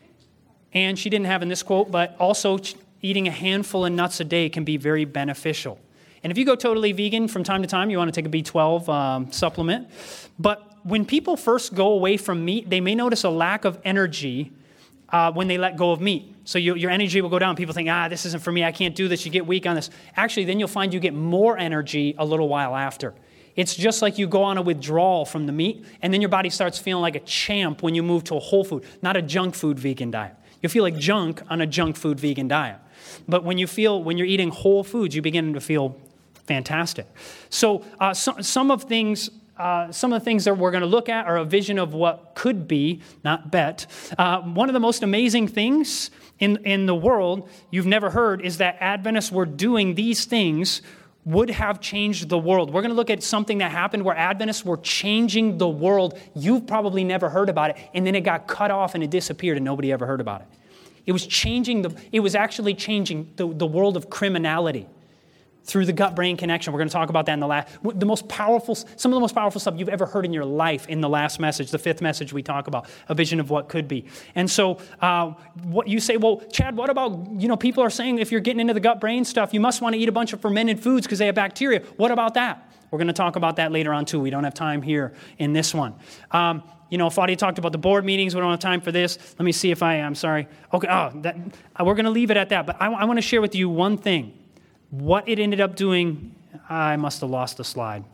And she didn't have in this quote, but also eating a handful of nuts a day can be very beneficial. And if you go totally vegan from time to time, you want to take a B12 supplement. But when people first go away from meat, they may notice a lack of energy when they let go of meat. So your energy will go down. People think, this isn't for me. I can't do this. You get weak on this. Actually, then you'll find you get more energy a little while after. It's just like you go on a withdrawal from the meat, and then your body starts feeling like a champ when you move to a whole food, not a junk food vegan diet. You'll feel like junk on a junk food vegan diet. But when you're eating whole foods, you begin to feel fantastic. So some of the things that we're going to look at are a vision of what could be, not bet. One of the most amazing things in the world you've never heard is that Adventists were doing these things would have changed the world. We're going to look at something that happened where Adventists were changing the world. You've probably never heard about it, and then it got cut off and it disappeared and nobody ever heard about it. It was actually changing the world of criminality through the gut-brain connection. We're going to talk about that in some of the most powerful stuff you've ever heard in your life in the last message, the 5th message we talk about, a vision of what could be. And so what you say, well, Chad, what about, people are saying if you're getting into the gut-brain stuff, you must want to eat a bunch of fermented foods because they have bacteria. What about that? We're going to talk about that later on too. We don't have time here in this one. Fadia talked about the board meetings. We don't have time for this. Let me see if I'm sorry. Okay, we're going to leave it at that. But I want to share with you one thing. What it ended up doing, I must have lost the slide.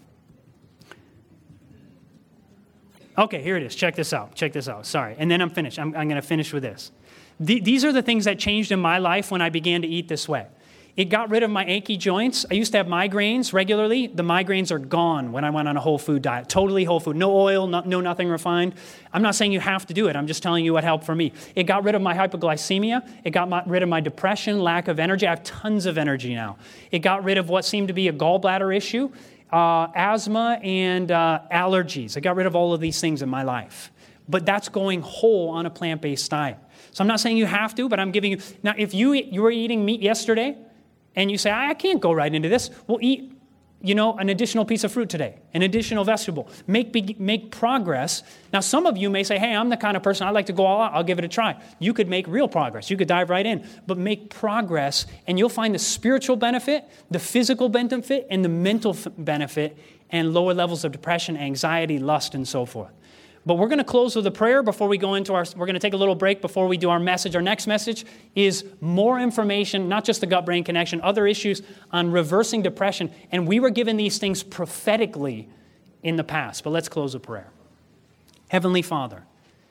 Okay, here it is. Check this out. Sorry. And then I'm finished. I'm going to finish with this. These are the things that changed in my life when I began to eat this way. It got rid of my achy joints. I used to have migraines regularly. The migraines are gone when I went on a whole food diet. Totally whole food. No oil, no nothing refined. I'm not saying you have to do it. I'm just telling you what helped for me. It got rid of my hypoglycemia. It got rid of my depression, lack of energy. I have tons of energy now. It got rid of what seemed to be a gallbladder issue. asthma and allergies. I got rid of all of these things in my life. But that's going whole on a plant-based diet. So I'm not saying you have to, but I'm giving you... Now, if you were eating meat yesterday and you say, I can't go right into this, well, eat, an additional piece of fruit today, an additional vegetable. Make progress. Now, some of you may say, hey, I'm the kind of person, I like to go all out. I'll give it a try. You could make real progress. You could dive right in. But make progress, and you'll find the spiritual benefit, the physical benefit, and the mental benefit, and lower levels of depression, anxiety, lust, and so forth. But we're going to close with a prayer before we go into we're going to take a little break before we do our message. Our next message is more information, not just the gut-brain connection, other issues on reversing depression. And we were given these things prophetically in the past. But let's close with prayer. Heavenly Father,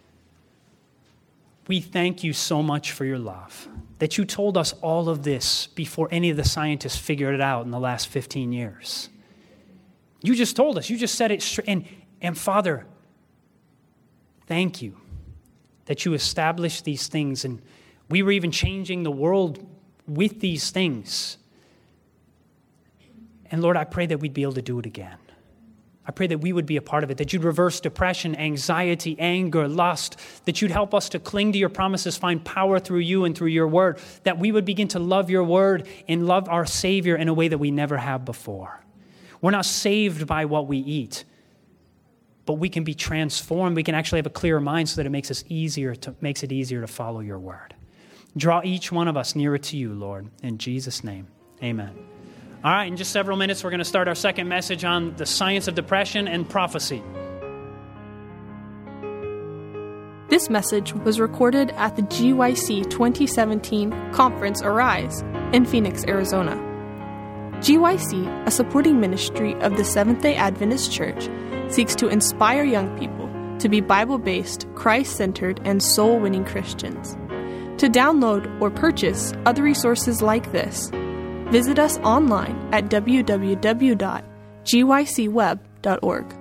we thank you so much for your love, that you told us all of this before any of the scientists figured it out in the last 15 years. You just told us. You just said it straight. And Father, thank you that you established these things, and we were even changing the world with these things. And Lord, I pray that we'd be able to do it again. I pray that we would be a part of it, that you'd reverse depression, anxiety, anger, lust, that you'd help us to cling to your promises, find power through you and through your word, that we would begin to love your word and love our Savior in a way that we never have before. We're not saved by what we eat, but we can be transformed. We can actually have a clearer mind so that it makes it easier to follow your word. Draw each one of us nearer to you, Lord. In Jesus' name, amen. All right, in just several minutes, we're going to start our second message on the science of depression and prophecy. This message was recorded at the GYC 2017 Conference Arise in Phoenix, Arizona. GYC, a supporting ministry of the Seventh-day Adventist Church, seeks to inspire young people to be Bible-based, Christ-centered, and soul-winning Christians. To download or purchase other resources like this, visit us online at www.gycweb.org.